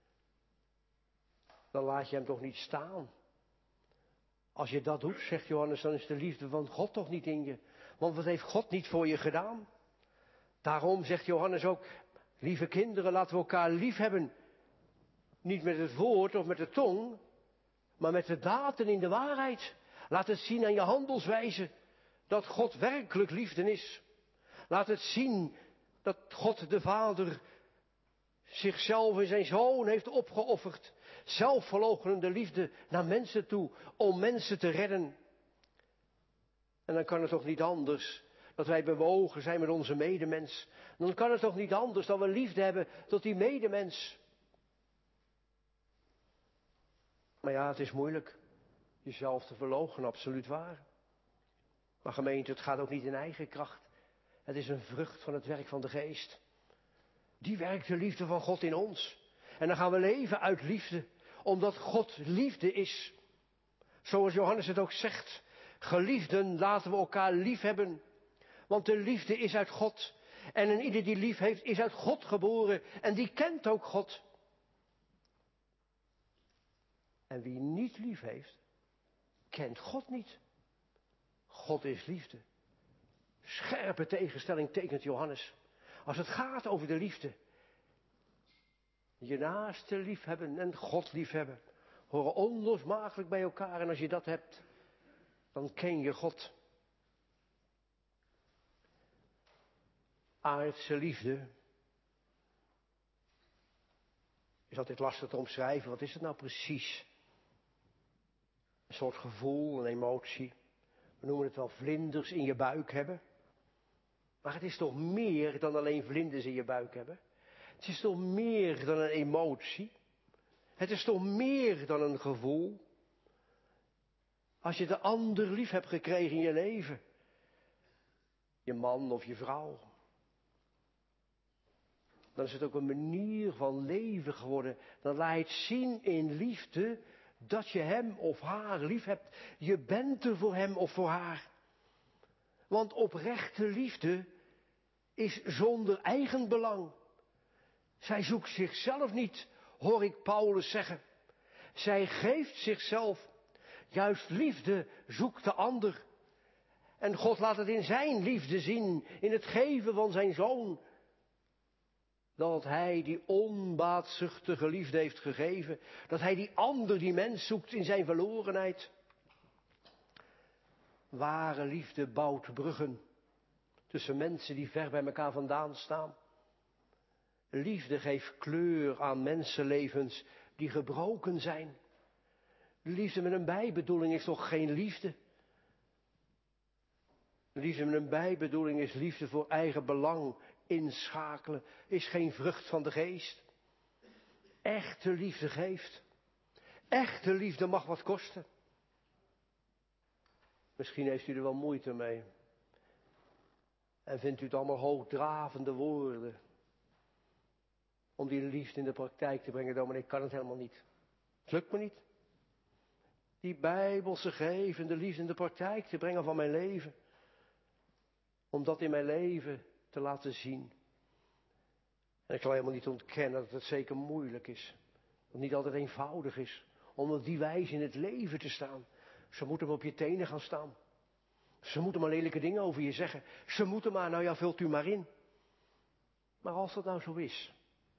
dan laat je hem toch niet staan. Als je dat doet, zegt Johannes, dan is de liefde van God toch niet in je. Want wat heeft God niet voor je gedaan? Daarom zegt Johannes ook, lieve kinderen, laten we elkaar lief hebben. Niet met het woord of met de tong, maar met de daden in de waarheid. Laat het zien aan je handelswijze dat God werkelijk liefde is. Laat het zien dat God de Vader zichzelf en zijn zoon heeft opgeofferd. Zelfverloochenende liefde naar mensen toe om mensen te redden. En dan kan het toch niet anders dat wij bewogen zijn met onze medemens. Dan kan het toch niet anders dat we liefde hebben tot die medemens. Maar ja, het is moeilijk jezelf te verloochenen, absoluut waar. Maar gemeente, het gaat ook niet in eigen kracht. Het is een vrucht van het werk van de geest. Die werkt de liefde van God in ons. En dan gaan we leven uit liefde, omdat God liefde is. Zoals Johannes het ook zegt. Geliefden, laten we elkaar lief hebben. Want de liefde is uit God. En een ieder die lief heeft, is uit God geboren. En die kent ook God. En wie niet lief heeft, kent God niet. God is liefde. Scherpe tegenstelling tekent Johannes. Als het gaat over de liefde. Je naaste liefhebben en God liefhebben horen onlosmakelijk bij elkaar. En als je dat hebt, dan ken je God. Aardse liefde is altijd lastig te omschrijven. Wat is het nou precies? Een soort gevoel, een emotie. We noemen het wel vlinders in je buik hebben. Maar het is toch meer dan alleen vlinders in je buik hebben? Het is toch meer dan een emotie? Het is toch meer dan een gevoel? Als je de ander lief hebt gekregen in je leven. Je man of je vrouw. Dan is het ook een manier van leven geworden. Dan laat je het zien in liefde dat je hem of haar lief hebt. Je bent er voor hem of voor haar. Want oprechte liefde is zonder eigenbelang. Zij zoekt zichzelf niet, hoor ik Paulus zeggen. Zij geeft zichzelf. Juist liefde zoekt de ander. En God laat het in zijn liefde zien, in het geven van zijn zoon. Dat hij die onbaatzuchtige liefde heeft gegeven. Dat hij die ander, die mens zoekt in zijn verlorenheid. Ware liefde bouwt bruggen tussen mensen die ver bij elkaar vandaan staan. Liefde geeft kleur aan mensenlevens die gebroken zijn. Liefde met een bijbedoeling is toch geen liefde? Liefde met een bijbedoeling is liefde voor eigen belang inschakelen, is geen vrucht van de geest. Echte liefde geeft. Echte liefde mag wat kosten. Misschien heeft u er wel moeite mee. En vindt u het allemaal hoogdravende woorden. Om die liefde in de praktijk te brengen, maar ik kan het helemaal niet. Het lukt me niet. Die bijbelse gevende liefde in de praktijk te brengen van mijn leven. Om dat in mijn leven te laten zien. En ik zal helemaal niet ontkennen dat het zeker moeilijk is. Dat het niet altijd eenvoudig is. Om op die wijze in het leven te staan. Ze moeten maar op je tenen gaan staan. Ze moeten maar lelijke dingen over je zeggen. Ze moeten maar, nou ja, vult u maar in. Maar als dat nou zo is.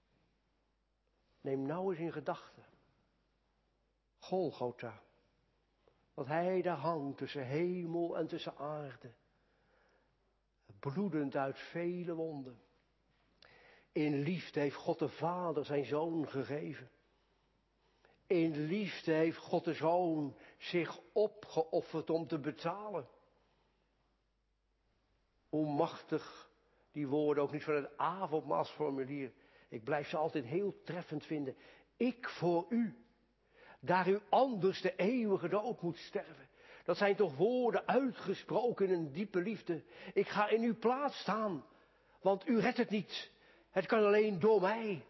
Neem nou eens in gedachten. Golgotha. Dat hij daar hangt tussen hemel en tussen aarde. Bloedend uit vele wonden. In liefde heeft God de Vader zijn Zoon gegeven. In liefde heeft God de Zoon zich opgeofferd om te betalen. Hoe machtig die woorden ook niet van het avondmaalsformulier. Ik blijf ze altijd heel treffend vinden. Ik voor u. Daar u anders de eeuwige dood moet sterven. Dat zijn toch woorden uitgesproken in een diepe liefde. Ik ga in uw plaats staan. Want u redt het niet. Het kan alleen door mij.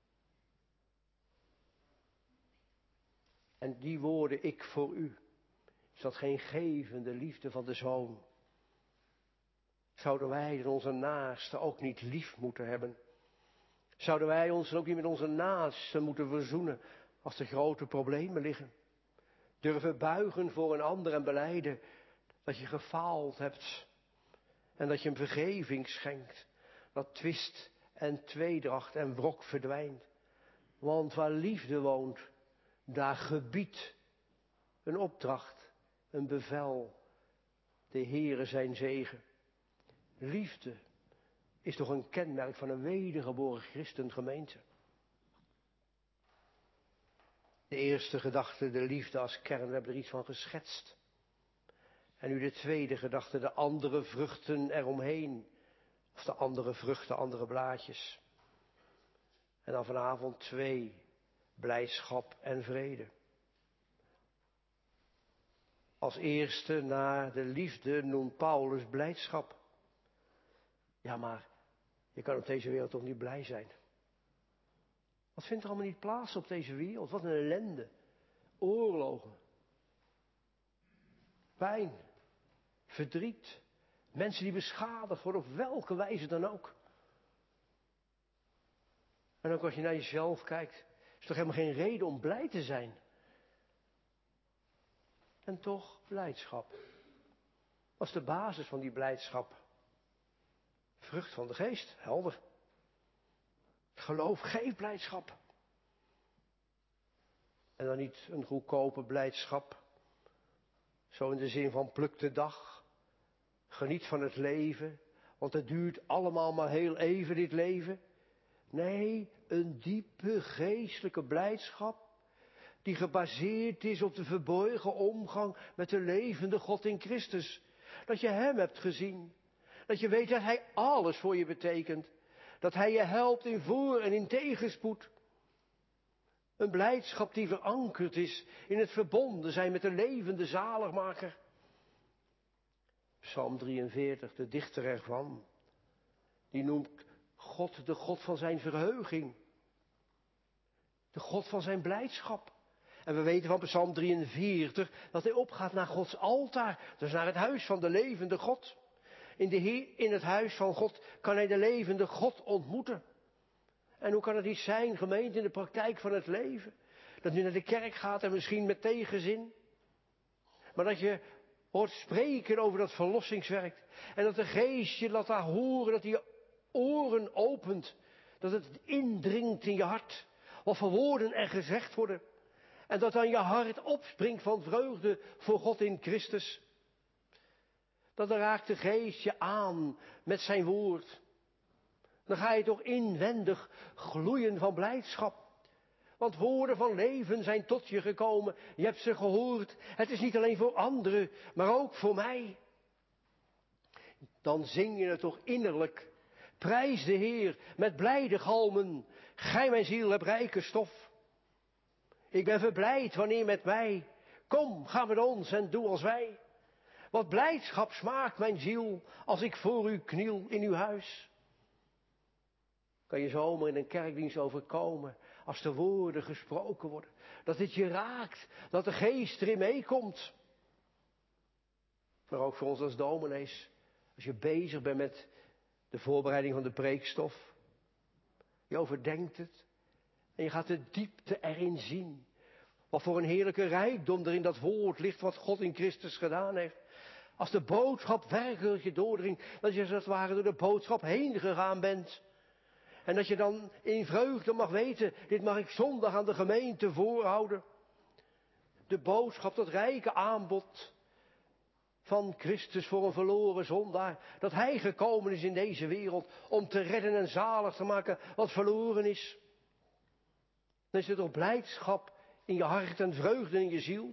En die woorden, ik voor u. Is dat geen gevende liefde van de Zoon? Zouden wij onze naasten ook niet lief moeten hebben? Zouden wij ons ook niet met onze naasten moeten verzoenen als er grote problemen liggen? Durven buigen voor een ander en belijden dat je gefaald hebt. En dat je hem vergeving schenkt. Dat twist en tweedracht en wrok verdwijnt. Want waar liefde woont, daar gebiedt een opdracht, een bevel, de Heere zijn zegen. Liefde is toch een kenmerk van een wedergeboren christengemeente. De eerste gedachte, de liefde als kern, we hebben er iets van geschetst. En nu de tweede gedachte, de andere vruchten eromheen. Of de andere vruchten, andere blaadjes. En dan vanavond twee, blijdschap en vrede. Als eerste na de liefde noemt Paulus blijdschap. Ja, maar je kan op deze wereld toch niet blij zijn? Wat vindt er allemaal niet plaats op deze wereld? Wat een ellende. Oorlogen. Pijn. Verdriet. Mensen die beschadigd worden, op welke wijze dan ook. En ook als je naar jezelf kijkt, is toch helemaal geen reden om blij te zijn. En toch blijdschap. Wat is de basis van die blijdschap? Vrucht van de geest, helder. Geloof geeft blijdschap. En dan niet een goedkope blijdschap. Zo in de zin van pluk de dag. Geniet van het leven. Want het duurt allemaal maar heel even, dit leven. Nee, een diepe geestelijke blijdschap. Die gebaseerd is op de verborgen omgang met de levende God in Christus. Dat je Hem hebt gezien. Dat je weet dat Hij alles voor je betekent. Dat Hij je helpt in voor- en in tegenspoed. Een blijdschap die verankerd is in het verbonden zijn met de levende zaligmaker. Psalm drieënveertig, de dichter ervan. Die noemt God de God van zijn verheuging. De God van zijn blijdschap. En we weten van Psalm drieënveertig dat hij opgaat naar Gods altaar. Dus naar het huis van de levende God. In, de Heer, in het huis van God kan hij de levende God ontmoeten. En hoe kan het niet zijn, gemeente, in de praktijk van het leven? Dat je naar de kerk gaat en misschien met tegenzin. Maar dat je hoort spreken over dat verlossingswerk. En dat de geest je laat daar horen, dat hij je oren opent. Dat het indringt in je hart. Wat voor woorden er gezegd worden. En dat dan je hart opspringt van vreugde voor God in Christus. Dat dan raakt de geest je aan met zijn woord. Dan ga je toch inwendig gloeien van blijdschap. Want woorden van leven zijn tot je gekomen. Je hebt ze gehoord. Het is niet alleen voor anderen, maar ook voor mij. Dan zing je het toch innerlijk. Prijs de Heer met blijde galmen. Gij mijn ziel hebt rijke stof. Ik ben verblijd wanneer met mij. Kom, ga met ons en doe als wij. Wat blijdschap smaakt mijn ziel als ik voor u kniel in uw huis. Kan je zomaar in een kerkdienst overkomen als de woorden gesproken worden. Dat het je raakt, dat de geest erin meekomt. Maar ook voor ons als dominees, als je bezig bent met de voorbereiding van de preekstof. Je overdenkt het en je gaat de diepte erin zien. Wat voor een heerlijke rijkdom er in dat woord ligt wat God in Christus gedaan heeft. Als de boodschap werkelijk je doordringt, dat je als het ware door de boodschap heen gegaan bent. En dat je dan in vreugde mag weten, dit mag ik zondag aan de gemeente voorhouden. De boodschap, dat rijke aanbod van Christus voor een verloren zondaar. Dat Hij gekomen is in deze wereld om te redden en zalig te maken wat verloren is. Dan is er toch blijdschap in je hart en vreugde in je ziel.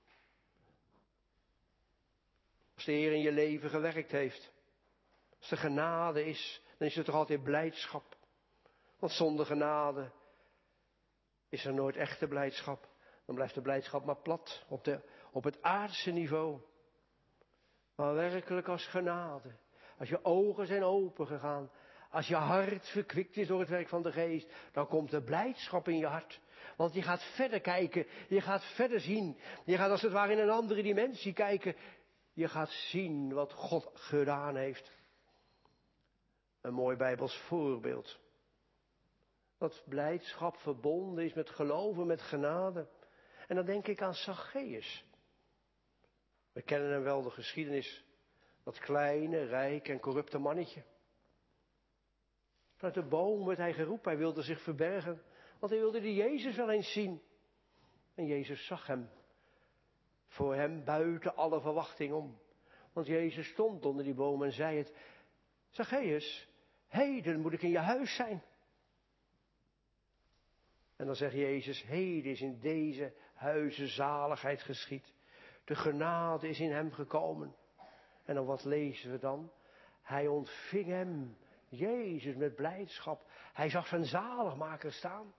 Als de Heer in je leven gewerkt heeft, als er genade is, dan is er toch altijd blijdschap. Want zonder genade is er nooit echte blijdschap. Dan blijft de blijdschap maar plat, op, de, op het aardse niveau. Maar werkelijk als genade. Als je ogen zijn opengegaan. Als je hart verkwikt is door het werk van de geest. Dan komt er blijdschap in je hart. Want je gaat verder kijken. Je gaat verder zien. Je gaat als het ware in een andere dimensie kijken. Je gaat zien wat God gedaan heeft. Een mooi Bijbels voorbeeld. Dat blijdschap verbonden is met geloven, met genade. En dan denk ik aan Zacchaeus. We kennen hem wel, de geschiedenis. Dat kleine, rijk en corrupte mannetje. Vanuit de boom werd hij geroepen, hij wilde zich verbergen. Want hij wilde die Jezus wel eens zien. En Jezus zag hem. Voor hem buiten alle verwachting om. Want Jezus stond onder die boom en zei het. Zacchaeus, heden moet ik in je huis zijn. En dan zegt Jezus, heden is in deze huizen zaligheid geschied. De genade is in hem gekomen. En dan wat lezen we dan? Hij ontving hem, Jezus, met blijdschap. Hij zag zijn zaligmaker staan.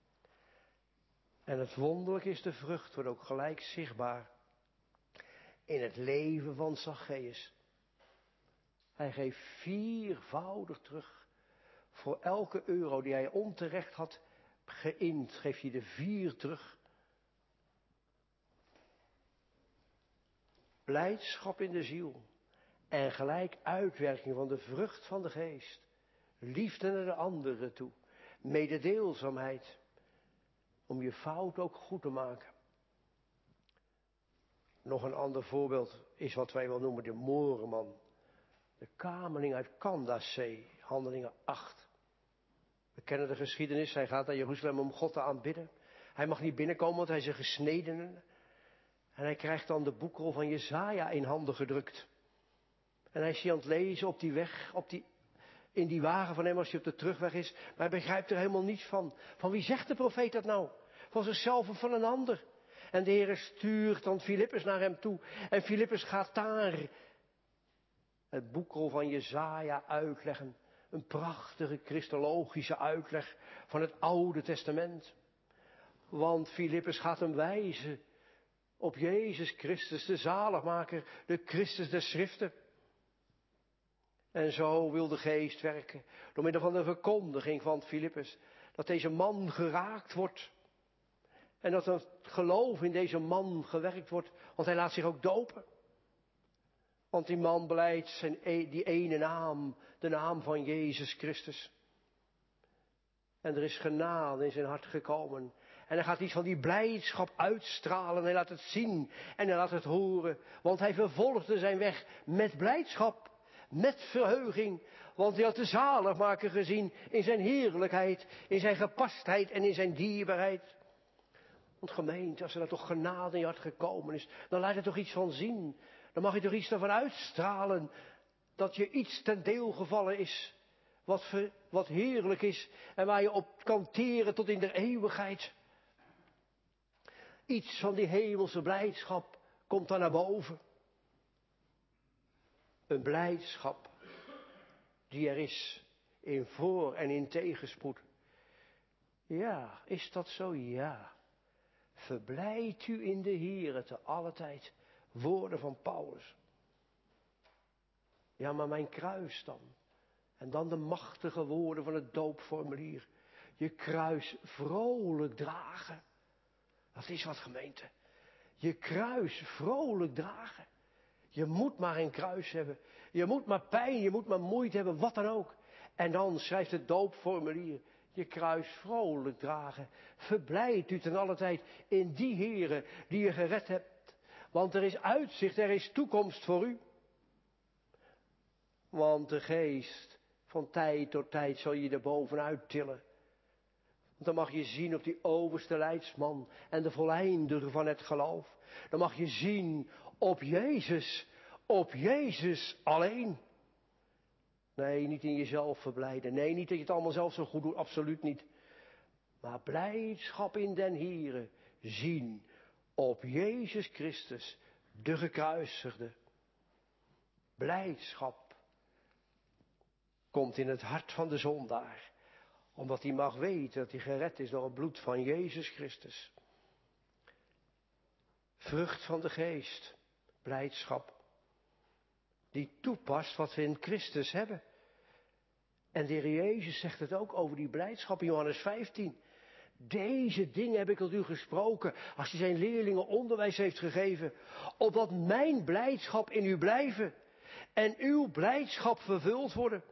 En het wonderlijk is, de vrucht wordt ook gelijk zichtbaar in het leven van Zacchaeus. Hij geeft viervoudig terug. Voor elke euro die hij onterecht had geïnd, geeft hij er vier terug. Blijdschap in de ziel. En gelijk uitwerking van de vrucht van de geest. Liefde naar de anderen toe. Mededeelzaamheid. Om je fout ook goed te maken. Nog een ander voorbeeld is wat wij wel noemen de moorman. De kamerling uit Kandasee, Handelingen acht. We kennen de geschiedenis, hij gaat naar Jeruzalem om God te aanbidden. Hij mag niet binnenkomen, want hij is een gesnedene. En hij krijgt dan de boekrol van Jesaja in handen gedrukt. En hij is hier aan het lezen op die weg, op die, in die wagen van hem als hij op de terugweg is. Maar hij begrijpt er helemaal niets van. Van wie zegt de profeet dat nou? Van zichzelf of van een ander? En de Heer stuurt dan Filippus naar hem toe. En Filippus gaat daar het boekrol van Jesaja uitleggen. Een prachtige christologische uitleg van het Oude Testament. Want Filippus gaat hem wijzen op Jezus Christus, de zaligmaker, de Christus der Schriften. En zo wil de Geest werken, door middel van de verkondiging van Filippus, dat deze man geraakt wordt. En dat het geloof in deze man gewerkt wordt, want hij laat zich ook dopen. Want die man belijdt zijn, die ene naam, de naam van Jezus Christus. En er is genade in zijn hart gekomen. En hij gaat iets van die blijdschap uitstralen. Hij laat het zien en hij laat het horen. Want hij vervolgde zijn weg met blijdschap, met verheuging. Want hij had de zaligmaker gezien in zijn heerlijkheid, in zijn gepastheid en in zijn dierbaarheid. Want gemeente, als er dan toch genade in je hart gekomen is, dan laat je toch iets van zien. Dan mag je toch iets ervan uitstralen, dat je iets ten deel gevallen is, wat, ver, wat heerlijk is en waar je op kan teren tot in de eeuwigheid. Iets van die hemelse blijdschap komt dan naar boven. Een blijdschap die er is in voor- en in tegenspoed. Ja, is dat zo? Ja. Verblijdt u in de Here te alle tijd. Woorden van Paulus. Ja, maar mijn kruis dan. En dan de machtige woorden van het doopformulier. Je kruis vrolijk dragen. Dat is wat, gemeente. Je kruis vrolijk dragen. Je moet maar een kruis hebben. Je moet maar pijn, je moet maar moeite hebben, wat dan ook. En dan schrijft het doopformulier. Je kruis vrolijk dragen. Verblijd u ten alle tijd in die Here die je gered hebt. Want er is uitzicht, er is toekomst voor u. Want de Geest van tijd tot tijd zal je er bovenuit tillen. Want dan mag je zien op die overste leidsman en de volleinder van het geloof. Dan mag je zien op Jezus, op Jezus alleen. Nee, niet in jezelf verblijden. Nee, niet dat je het allemaal zelf zo goed doet, absoluut niet. Maar blijdschap in den Here zien op Jezus Christus, de gekruisigde. Blijdschap komt in het hart van de zondaar. Omdat hij mag weten dat hij gered is door het bloed van Jezus Christus. Vrucht van de geest, blijdschap. Die toepast wat we in Christus hebben. En de Heer Jezus zegt het ook over die blijdschap in Johannes vijftien. Deze dingen heb ik tot u gesproken, als hij zijn leerlingen onderwijs heeft gegeven, opdat mijn blijdschap in u blijven en uw blijdschap vervuld worden.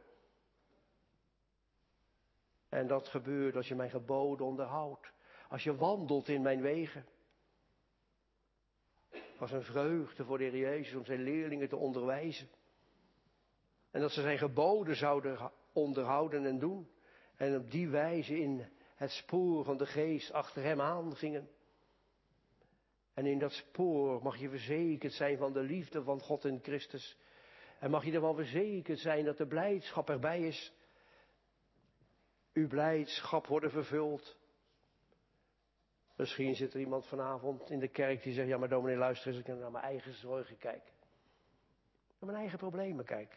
En dat gebeurt als je mijn geboden onderhoudt, als je wandelt in mijn wegen. Het was een vreugde voor de Heer Jezus om zijn leerlingen te onderwijzen. En dat ze zijn geboden zouden onderhouden en doen. En op die wijze in het spoor van de geest achter hem aangingen. En in dat spoor mag je verzekerd zijn van de liefde van God en Christus. En mag je ervan verzekerd zijn dat de blijdschap erbij is. Uw blijdschap worden vervuld. Misschien zit er iemand vanavond in de kerk die zegt, ja maar dominee, luister eens, ik kan naar mijn eigen zorgen kijken. Naar mijn eigen problemen kijken.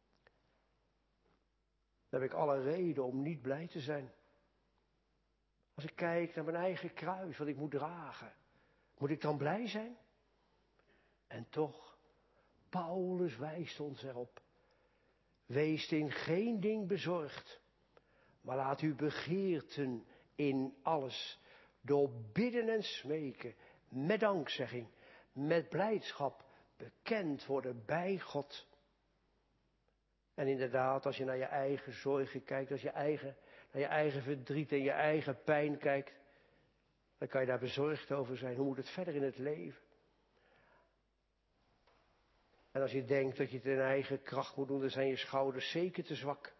Dan heb ik alle reden om niet blij te zijn. Als ik kijk naar mijn eigen kruis, wat ik moet dragen, moet ik dan blij zijn? En toch, Paulus wijst ons erop. Wees in geen ding bezorgd, maar laat uw begeerten in alles door bidden en smeken, met dankzegging, met blijdschap bekend worden bij God. En inderdaad, als je naar je eigen zorgen kijkt, als je eigen, naar je eigen verdriet en je eigen pijn kijkt, dan kan je daar bezorgd over zijn. Hoe moet het verder in het leven? En als je denkt dat je het in eigen kracht moet doen, dan zijn je schouders zeker te zwak.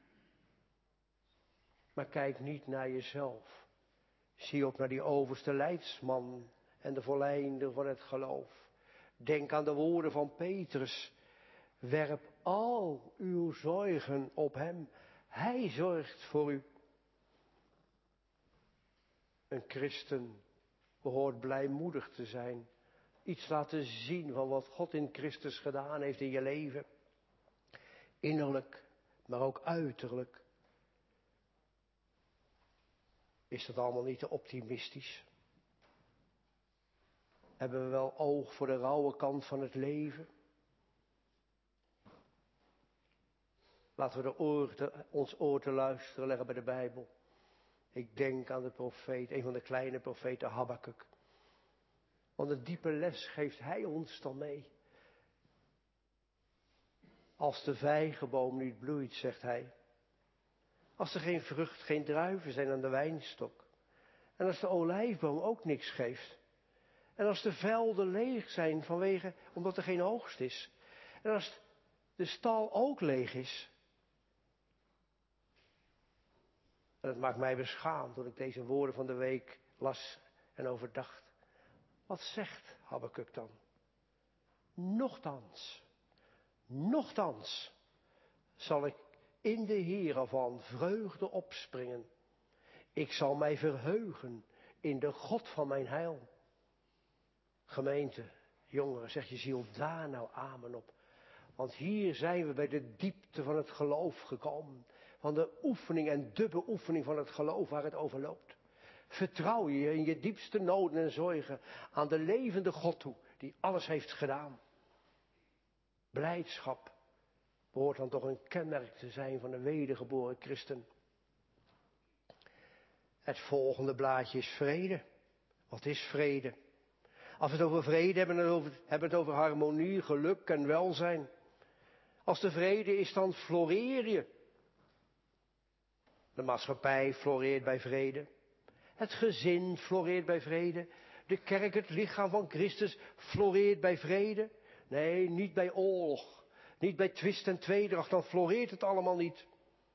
Maar kijk niet naar jezelf. Zie op naar die overste leidsman en de volleinder van het geloof. Denk aan de woorden van Petrus. Werp al uw zorgen op hem. Hij zorgt voor u. Een christen behoort blijmoedig te zijn. Iets laten zien van wat God in Christus gedaan heeft in je leven. Innerlijk, maar ook uiterlijk. Is dat allemaal niet te optimistisch? Hebben we wel oog voor de rauwe kant van het leven? Laten we de oor te, ons oor te luisteren leggen bij de Bijbel. Ik denk aan de profeet, een van de kleine profeten Habakuk. Want een diepe les geeft hij ons dan mee. Als de vijgenboom niet bloeit, zegt hij. Als er geen vrucht, geen druiven zijn aan de wijnstok. En als de olijfboom ook niks geeft. En als de velden leeg zijn vanwege, omdat er geen oogst is. En als de stal ook leeg is. En het maakt mij beschaamd toen ik deze woorden van de week las en overdacht. Wat zegt Habakuk dan? Nochtans, nochtans zal ik in de Heere van vreugde opspringen. Ik zal mij verheugen in de God van mijn heil. Gemeente, jongeren, zeg je ziel daar nou amen op. Want hier zijn we bij de diepte van het geloof gekomen. Van de oefening en de beoefening van het geloof waar het over loopt. Vertrouw je in je diepste noden en zorgen aan de levende God toe, die alles heeft gedaan. Blijdschap behoort dan toch een kenmerk te zijn van een wedergeboren christen. Het volgende blaadje is vrede. Wat is vrede? Als we het over vrede hebben, dan hebben we het over harmonie, geluk en welzijn. Als de vrede is, dan floreer je. De maatschappij floreert bij vrede. Het gezin floreert bij vrede. De kerk, het lichaam van Christus, floreert bij vrede. Nee, niet bij oorlog. Niet bij twist en tweedracht, dan floreert het allemaal niet.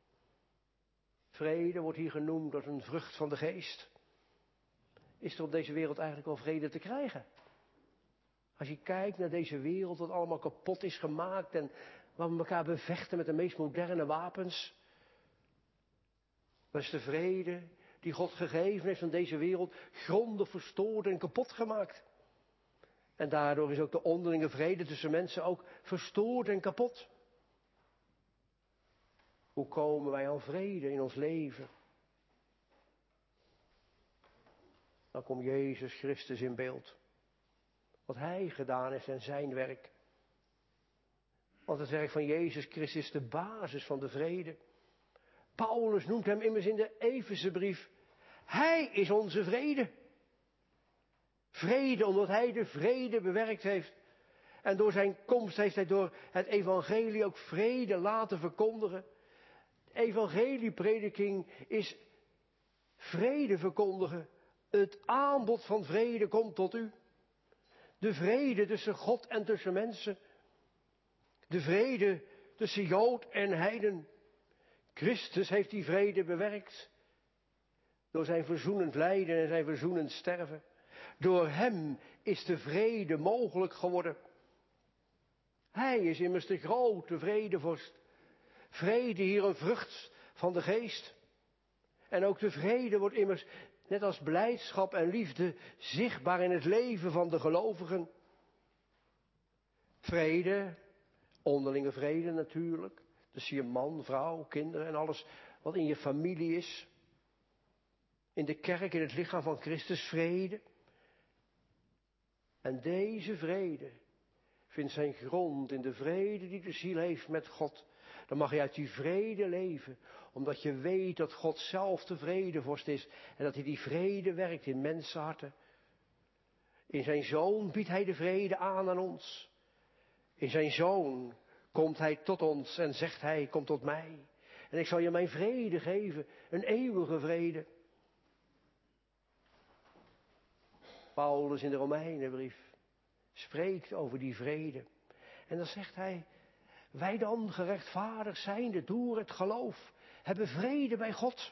Vrede wordt hier genoemd als een vrucht van de geest. Is er op deze wereld eigenlijk wel vrede te krijgen? Als je kijkt naar deze wereld, wat allemaal kapot is gemaakt en waar we elkaar bevechten met de meest moderne wapens. Dat is de vrede die God gegeven heeft aan deze wereld grondig verstoord en kapot gemaakt. En daardoor is ook de onderlinge vrede tussen mensen ook verstoord en kapot. Hoe komen wij aan vrede in ons leven? Dan komt Jezus Christus in beeld. Wat Hij gedaan heeft en zijn werk. Want het werk van Jezus Christus is de basis van de vrede. Paulus noemt hem immers in de Efezebrief. Hij is onze vrede. Vrede omdat Hij de vrede bewerkt heeft. En door zijn komst heeft Hij door het evangelie ook vrede laten verkondigen. De evangelieprediking is vrede verkondigen. Het aanbod van vrede komt tot u. De vrede tussen God en tussen mensen. De vrede tussen Jood en heiden. Christus heeft die vrede bewerkt. Door zijn verzoenend lijden en zijn verzoenend sterven. Door hem is de vrede mogelijk geworden. Hij is immers de grote vredevorst. Vrede hier een vrucht van de geest. En ook de vrede wordt immers net als blijdschap en liefde, zichtbaar in het leven van de gelovigen. Vrede, onderlinge vrede natuurlijk. Dus je man, vrouw, kinderen en alles wat in je familie is. In de kerk, in het lichaam van Christus, vrede. En deze vrede vindt zijn grond in de vrede die de ziel heeft met God. Dan mag je uit die vrede leven, omdat je weet dat God zelf de vredevorst is en dat hij die vrede werkt in mensenharten. In zijn Zoon biedt hij de vrede aan aan ons. In zijn Zoon komt hij tot ons en zegt hij, kom tot mij. En ik zal je mijn vrede geven, een eeuwige vrede. Paulus in de Romeinenbrief spreekt over die vrede. En dan zegt hij, wij dan gerechtvaardigd zijnde door het geloof, hebben vrede bij God.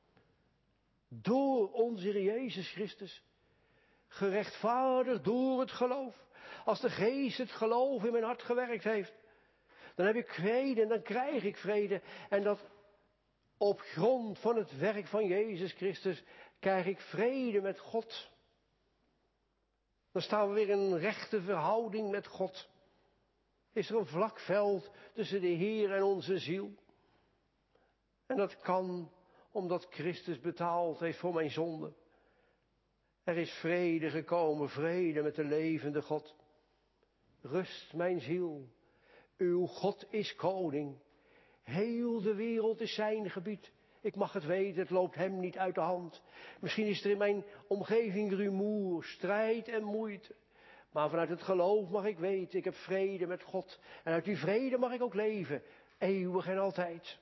Door onze Heer Jezus Christus. Gerechtvaardigd door het geloof. Als de Geest het geloof in mijn hart gewerkt heeft, dan heb ik vrede en dan krijg ik vrede. En dat op grond van het werk van Jezus Christus krijg ik vrede met God. Dan staan we weer in een rechte verhouding met God. Is er een vlak veld tussen de Heer en onze ziel. En dat kan omdat Christus betaald heeft voor mijn zonde. Er is vrede gekomen, vrede met de levende God. Rust mijn ziel, uw God is koning. Heel de wereld is zijn gebied. Ik mag het weten, het loopt hem niet uit de hand. Misschien is er in mijn omgeving rumoer, strijd en moeite. Maar vanuit het geloof mag ik weten, ik heb vrede met God. En uit die vrede mag ik ook leven, eeuwig en altijd.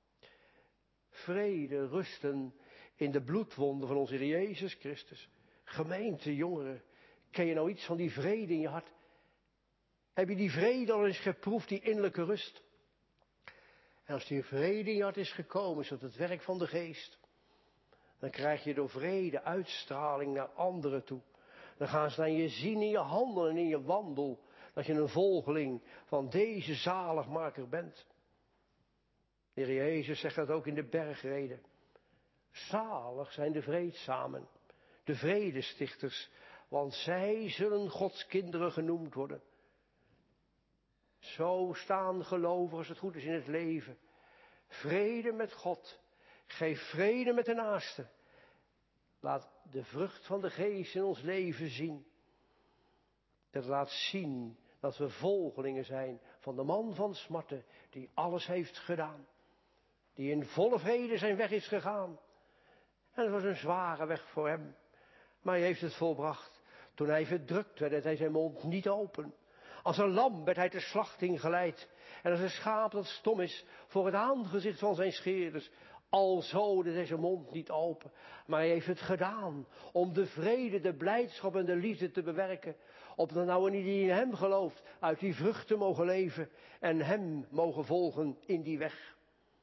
Vrede rusten in de bloedwonden van onze Heer Jezus Christus. Gemeente, jongeren, ken je nou iets van die vrede in je hart? Heb je die vrede al eens geproefd, die innerlijke rust? En als die vrede in je hart is gekomen, is dat het werk van de Geest. Dan krijg je door vrede uitstraling naar anderen toe. Dan gaan ze naar je zien in je handel en in je wandel. Dat je een volgeling van deze zaligmaker bent. De Heer Jezus zegt dat ook in de bergreden. Zalig zijn de vreedzamen, de vredestichters, want zij zullen Gods kinderen genoemd worden. Zo staan gelovigen, als het goed is, in het leven. Vrede met God. Geef vrede met de naaste. Laat de vrucht van de Geest in ons leven zien. Dat laat zien dat we volgelingen zijn van de man van smarten, die alles heeft gedaan. Die in volle vrede zijn weg is gegaan. En het was een zware weg voor hem. Maar hij heeft het volbracht. Toen hij verdrukt werd, deed hij zijn mond niet open. Als een lam werd hij ter slachting geleid. En als een schaap dat stom is voor het aangezicht van zijn scheerders. Alzo deed hij zijn mond niet open. Maar hij heeft het gedaan om de vrede, de blijdschap en de liefde te bewerken. Opdat nou en die in hem gelooft uit die vruchten mogen leven. En hem mogen volgen in die weg.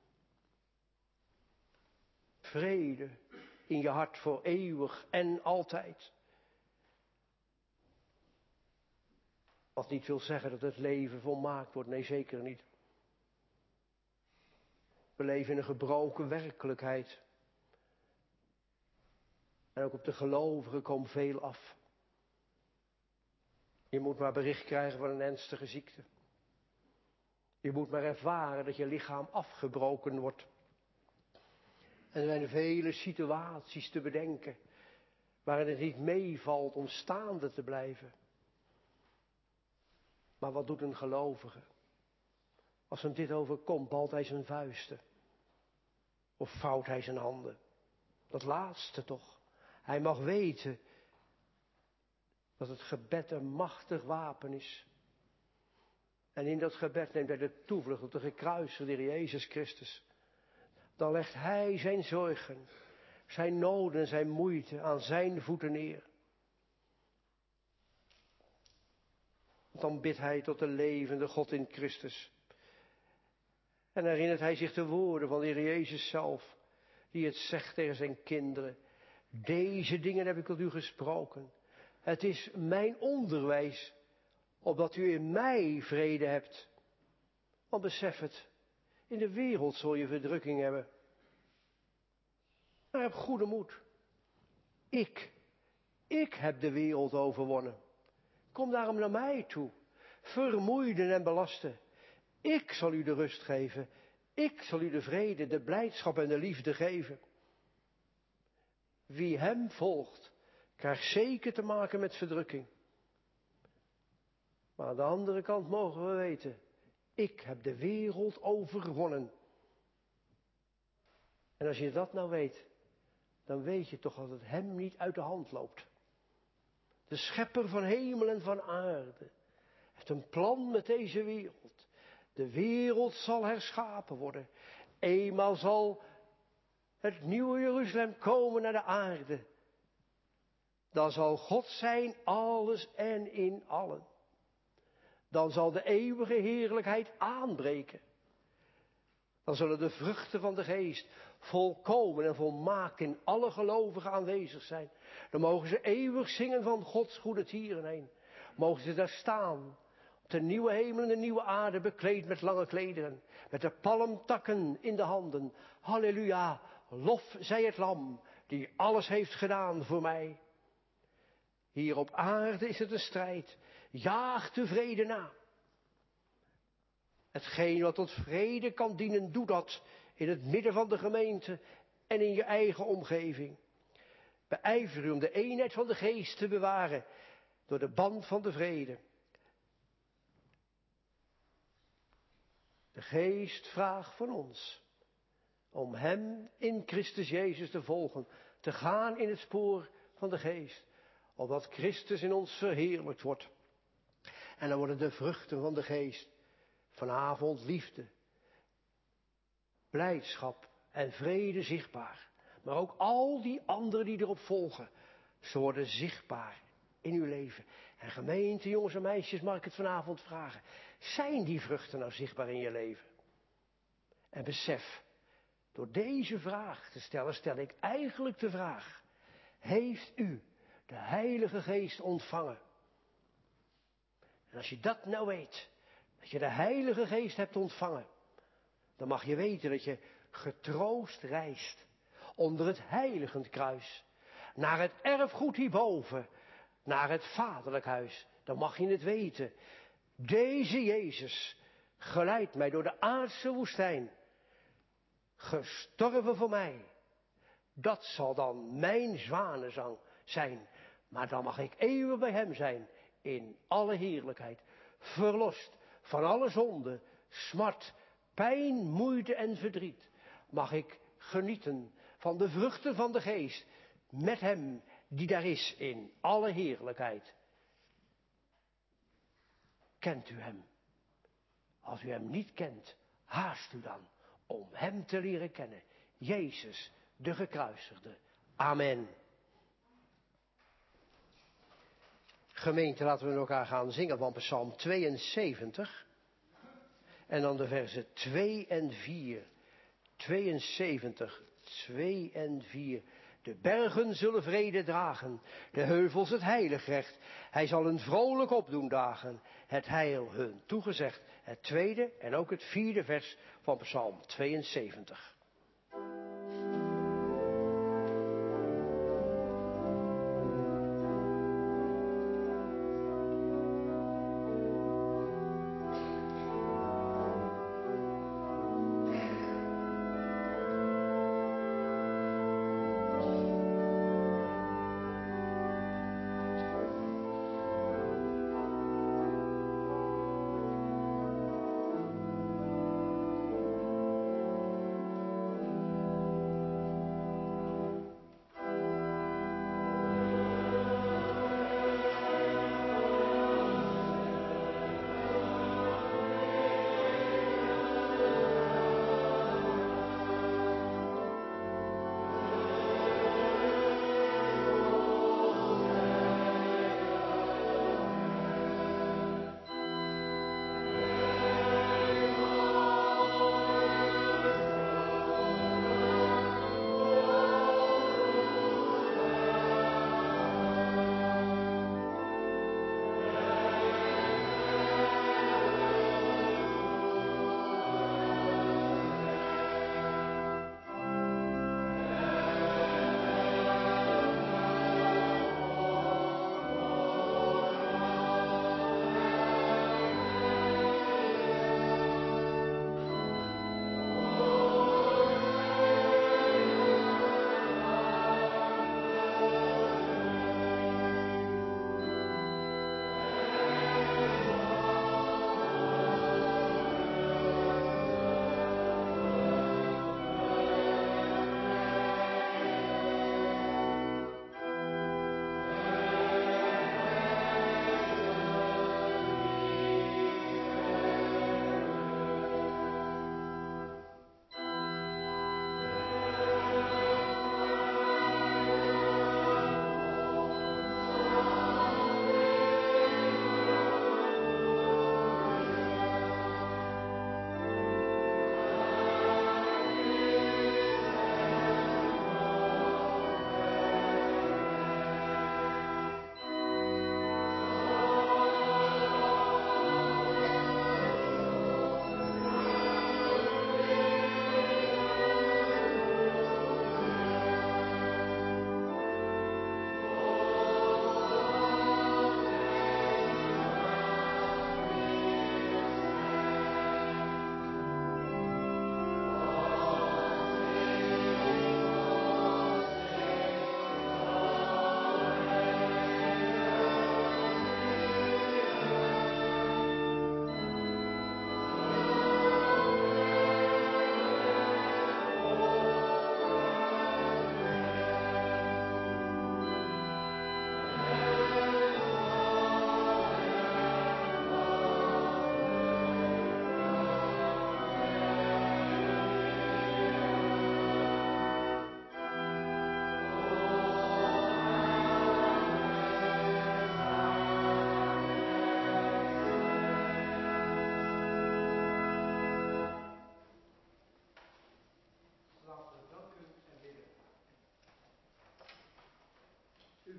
Vrede in je hart voor eeuwig en altijd. Wat niet wil zeggen dat het leven volmaakt wordt. Nee, zeker niet. We leven in een gebroken werkelijkheid. En ook op de gelovigen komt veel af. Je moet maar bericht krijgen van een ernstige ziekte. Je moet maar ervaren dat je lichaam afgebroken wordt. En er zijn vele situaties te bedenken waarin het niet meevalt om staande te blijven. Maar wat doet een gelovige? Als hem dit overkomt, balt hij zijn vuisten. Of vouwt hij zijn handen. Dat laatste toch. Hij mag weten dat het gebed een machtig wapen is. En in dat gebed neemt hij de toevlucht op de gekruisigde Heer Jezus Christus. Dan legt hij zijn zorgen, zijn noden en zijn moeite aan zijn voeten neer. Dan bidt hij tot de levende God in Christus. En herinnert hij zich de woorden van de Heer Jezus zelf, die het zegt tegen zijn kinderen. Deze dingen heb ik tot u gesproken. Het is mijn onderwijs, opdat u in mij vrede hebt. Want besef het, in de wereld zul je verdrukking hebben. Maar heb goede moed. Ik, ik heb de wereld overwonnen. Kom daarom naar mij toe, vermoeiden en belasten. Ik zal u de rust geven. Ik zal u de vrede, de blijdschap en de liefde geven. Wie hem volgt, krijgt zeker te maken met verdrukking. Maar aan de andere kant mogen we weten, ik heb de wereld overwonnen. En als je dat nou weet, dan weet je toch dat het hem niet uit de hand loopt. De schepper van hemel en van aarde heeft een plan met deze wereld. De wereld zal herschapen worden. Eenmaal zal het nieuwe Jeruzalem komen naar de aarde. Dan zal God zijn alles en in allen. Dan zal de eeuwige heerlijkheid aanbreken. Dan zullen de vruchten van de geest volkomen en volmaakt in alle gelovigen aanwezig zijn. Dan mogen ze eeuwig zingen van Gods goede tierenheen. Mogen ze daar staan, op de nieuwe hemel en de nieuwe aarde, bekleed met lange klederen, met de palmtakken in de handen. Halleluja, lof zij het lam, die alles heeft gedaan voor mij. Hier op aarde is het een strijd, jaag de vrede na. Hetgeen wat tot vrede kan dienen, doe dat in het midden van de gemeente en in je eigen omgeving. Beijver u om de eenheid van de geest te bewaren door de band van de vrede. De geest vraagt van ons om hem in Christus Jezus te volgen, te gaan in het spoor van de geest, opdat Christus in ons verheerlijkt wordt. En dan worden de vruchten van de geest vanavond liefde, blijdschap en vrede zichtbaar. Maar ook al die anderen die erop volgen, ze worden zichtbaar in uw leven. En gemeente, jongens en meisjes, mag ik het vanavond vragen. Zijn die vruchten nou zichtbaar in je leven? En besef, door deze vraag te stellen, stel ik eigenlijk de vraag. Heeft u de Heilige Geest ontvangen? En als je dat nou weet, dat je de Heilige Geest hebt ontvangen, dan mag je weten dat je getroost reist onder het heiligend kruis, naar het erfgoed hierboven, naar het vaderlijk huis. Dan mag je het weten. Deze Jezus geleidt mij door de aardse woestijn, gestorven voor mij. Dat zal dan mijn zwanenzang zijn. Maar dan mag ik eeuwig bij hem zijn, in alle heerlijkheid, verlost van alle zonde, smart, pijn, moeite en verdriet. Mag ik genieten van de vruchten van de geest, met hem die daar is in alle heerlijkheid. Kent u hem? Als u hem niet kent, haast u dan om hem te leren kennen. Jezus, de gekruisigde. Amen. Gemeente, laten we met elkaar gaan zingen van Psalm tweeënzeventig. En dan de versen twee en vier. tweeënzeventig, twee en vier. De bergen zullen vrede dragen, de heuvels het heilig recht. Hij zal een vrolijk opdoen dagen, het heil hun toegezegd. Het tweede en ook het vierde vers van Psalm tweeënzeventig.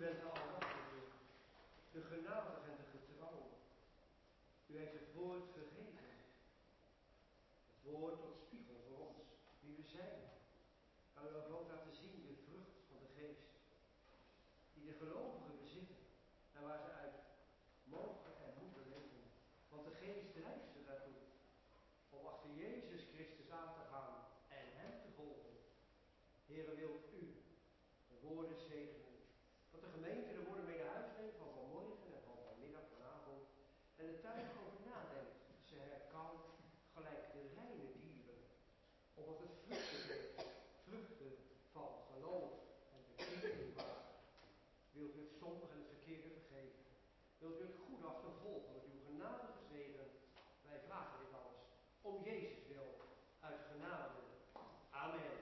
bent de Almachtige, de genadige en de getrouwe. U heeft het woord gegeven. Het woord tot spiegel voor ons, wie we zijn. Kan u ook laten zien de vrucht van de geest, die de gelovigen bezitten en waar ze uit mogen en moeten leven. Want de geest drijft ze daartoe om achter Jezus Christus aan te gaan en hem te volgen. Heere, wilt u de woorden zegenen, dat de gemeente de woorden mee naar huis neemt van vanmorgen en van vanmiddag vanavond en er thuis over nadenkt, ze herkauwt gelijk de reine dieren, omdat het vruchten geeft, vruchten van geloof en bekering maakt. Wilt u het zondige en het verkeerde vergeven? Wilt u het goede achtervolgen met uw genadige zegen? Wij vragen dit alles om Jezus wil, uit genade. Amen.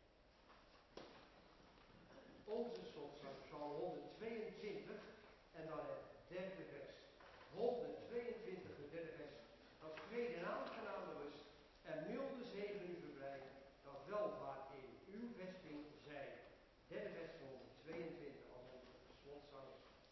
Onze slotzang, Psalm honderdtweeëntwintig en dan het derde vers. honderdtweeëntwintig, het derde vers. Dat vrede en aangename rust en milde zegen u verblijden, dat welvaart in uw vesting zij. Derde vers van honderdtweeëntwintig als onze slotzang.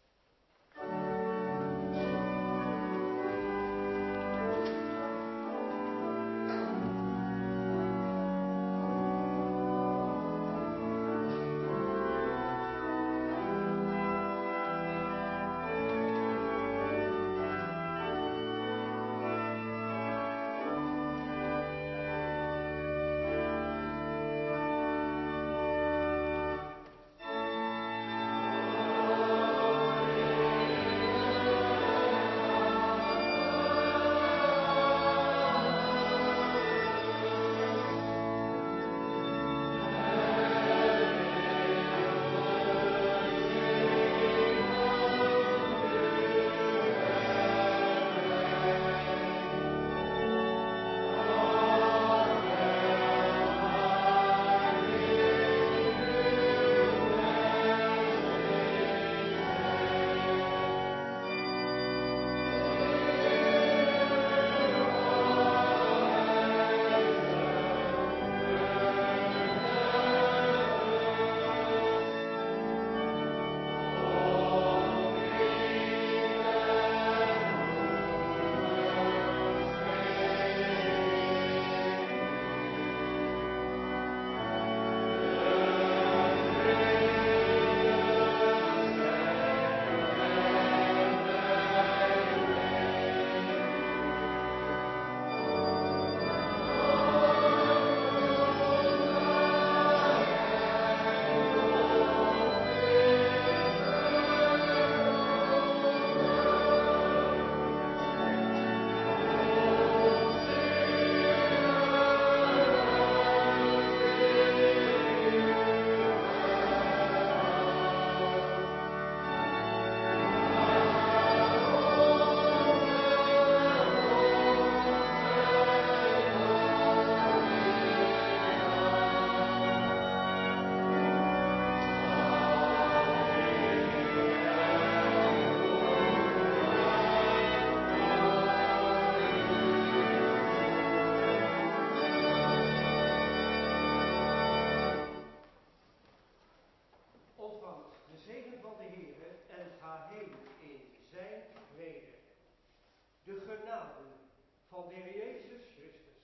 Van de Heer Jezus Christus,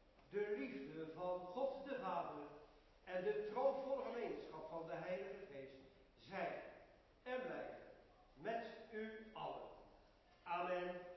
de liefde van God de Vader en de troostvolle gemeenschap van de Heilige Geest zijn en blijven met u allen. Amen.